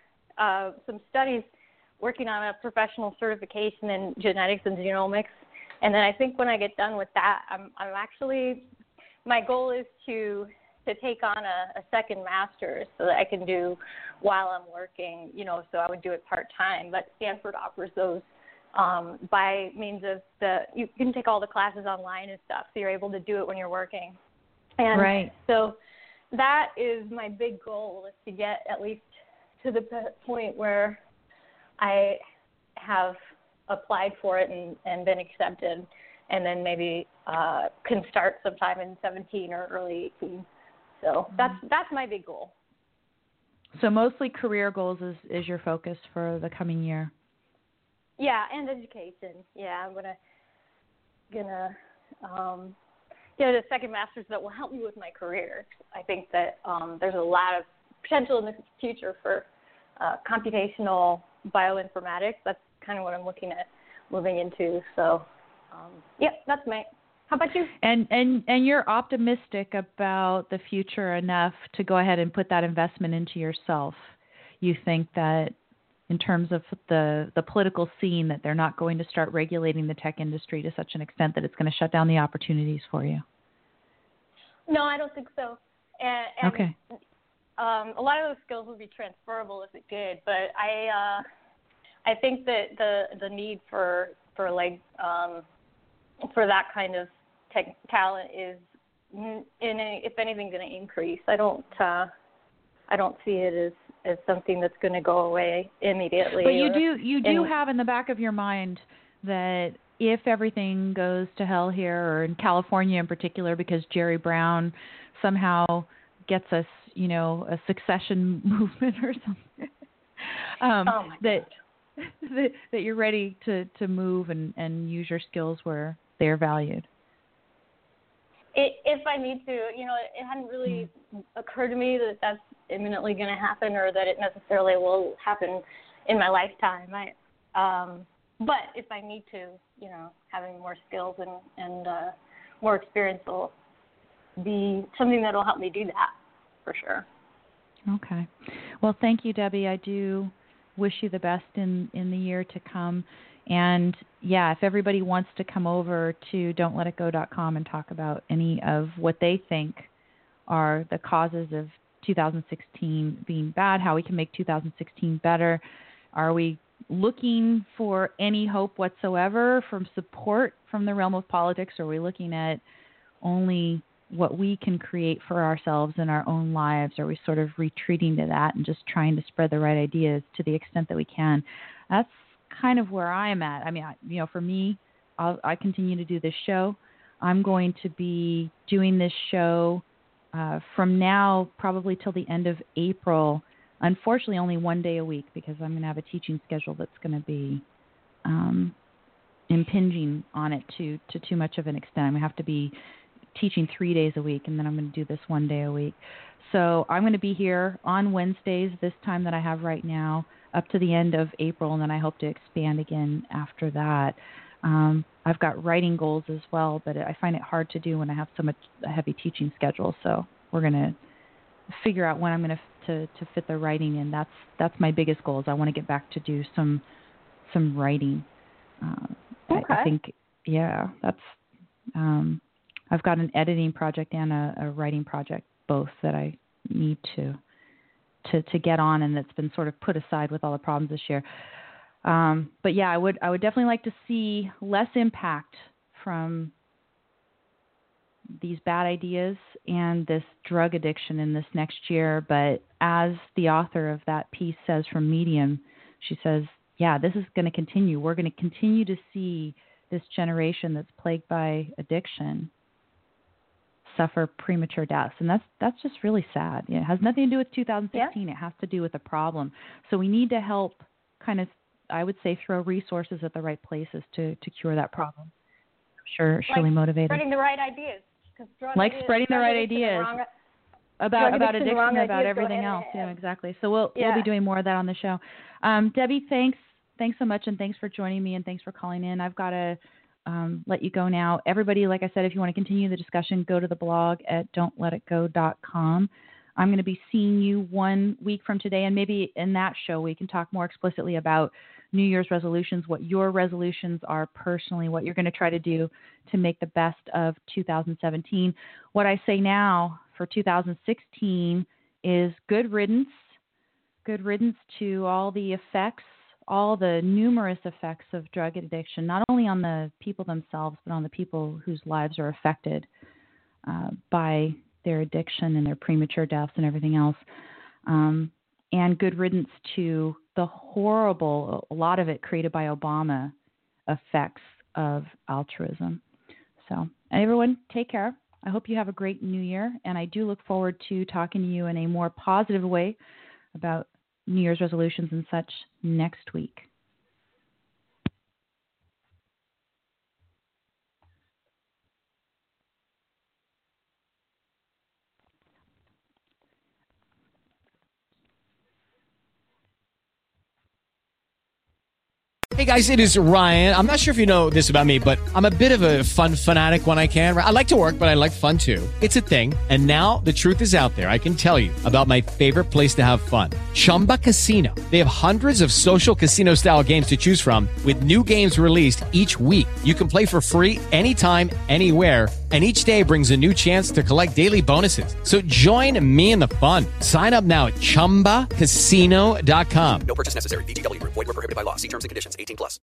some studies, working on a professional certification in genetics and genomics, And then I think when I get done with that, I'm actually, my goal is to take on a second master's so that I can do while I'm working, so I would do it part-time. But Stanford offers those by means of you can take all the classes online and stuff, so you're able to do it when you're working. And right. So that is my big goal, is to get at least to the point where I have applied for it and been accepted, and then maybe can start sometime in 17 or early 18. So that's my big goal. So mostly career goals is your focus for the coming year. Yeah, and education. Yeah, I'm gonna get a second master's that will help me with my career. I think that there's a lot of potential in the future for computational bioinformatics. That's kind of what I'm looking at moving into. So, that's my. How about you? And you're optimistic about the future enough to go ahead and put that investment into yourself. You think that in terms of the political scene, that they're not going to start regulating the tech industry to such an extent that it's going to shut down the opportunities for you? No, I don't think so. And okay. A lot of those skills would be transferable if it did, but I think that the need for that kind of tech talent is, if anything, going to increase. I don't see it as something that's going to go away immediately. But you do have in the back of your mind that if everything goes to hell here, or in California in particular, because Jerry Brown somehow gets us, a succession movement or something, that you're ready to move and use your skills where they're valued. If I need to, it hadn't really occurred to me that that's imminently going to happen, or that it necessarily will happen in my lifetime. But if I need to, having more skills and more experience will be something that will help me do that, for sure. Okay. Well, thank you, Debbie. I do wish you the best in the year to come. And, if everybody wants to come over to don'tletitgo.com and talk about any of what they think are the causes of 2016 being bad, how we can make 2016 better, are we looking for any hope whatsoever from support from the realm of politics, or are we looking at only what we can create for ourselves in our own lives? Are we sort of retreating to that and just trying to spread the right ideas to the extent that we can? That's kind of where I am at. I mean, for me, I continue to do this show. I'm going to be doing this show from now probably till the end of April. Unfortunately, only one day a week, because I'm going to have a teaching schedule that's going to be impinging on it to too much of an extent. I'm going to have to be teaching 3 days a week, and then I'm going to do this 1 day a week. So I'm going to be here on Wednesdays, this time that I have right now, up to the end of April, and then I hope to expand again after that. I've got writing goals as well, but I find it hard to do when I have so much a heavy teaching schedule. So we're going to figure out when I'm going to fit the writing in. That's my biggest goal. Is I want to get back to do some writing. Okay. I think, that's. I've got an editing project and a writing project, both that I need to get on, and that's been sort of put aside with all the problems this year. But I would definitely like to see less impact from these bad ideas and this drug addiction in this next year. But as the author of that piece says from Medium, she says, this is going to continue. We're going to continue to see this generation that's plagued by addiction suffer premature deaths. And that's just really sad. It has nothing to do with 2016. It has to do with the problem. So we need to help kind of, I would say, throw resources at the right places to cure that problem. I'm sure Shirley motivated. Spreading the right ideas. Spreading the right ideas about addiction, about everything else. Yeah, exactly. So we'll be doing more of that on the show. Debbie, thanks so much, and thanks for joining me, and thanks for calling in. I've got to let you go now. Everybody, like I said, if you want to continue the discussion, go to the blog at don'tletitgo.com. I'm going to be seeing you 1 week from today, and maybe in that show we can talk more explicitly about New Year's resolutions, what your resolutions are personally, what you're going to try to do to make the best of 2017. What I say now for 2016 is good riddance. Good riddance to all the effects, all the numerous effects of drug addiction, not only on the people themselves, but on the people whose lives are affected by their addiction and their premature deaths and everything else. And good riddance to the horrible, a lot of it created by Obama, effects of altruism. So everyone, take care. I hope you have a great new year, and I do look forward to talking to you in a more positive way about New Year's resolutions and such next week. Hey guys, it is Ryan. I'm not sure if you know this about me, but I'm a bit of a fun fanatic when I can. I like to work, but I like fun too. It's a thing. And now the truth is out there. I can tell you about my favorite place to have fun. Chumba Casino. They have hundreds of social casino style games to choose from with new games released each week. You can play for free anytime, anywhere. And each day brings a new chance to collect daily bonuses. So join me in the fun. Sign up now at ChumbaCasino.com. No purchase necessary. VGW Group. Void where prohibited by law. See terms and conditions. 18+.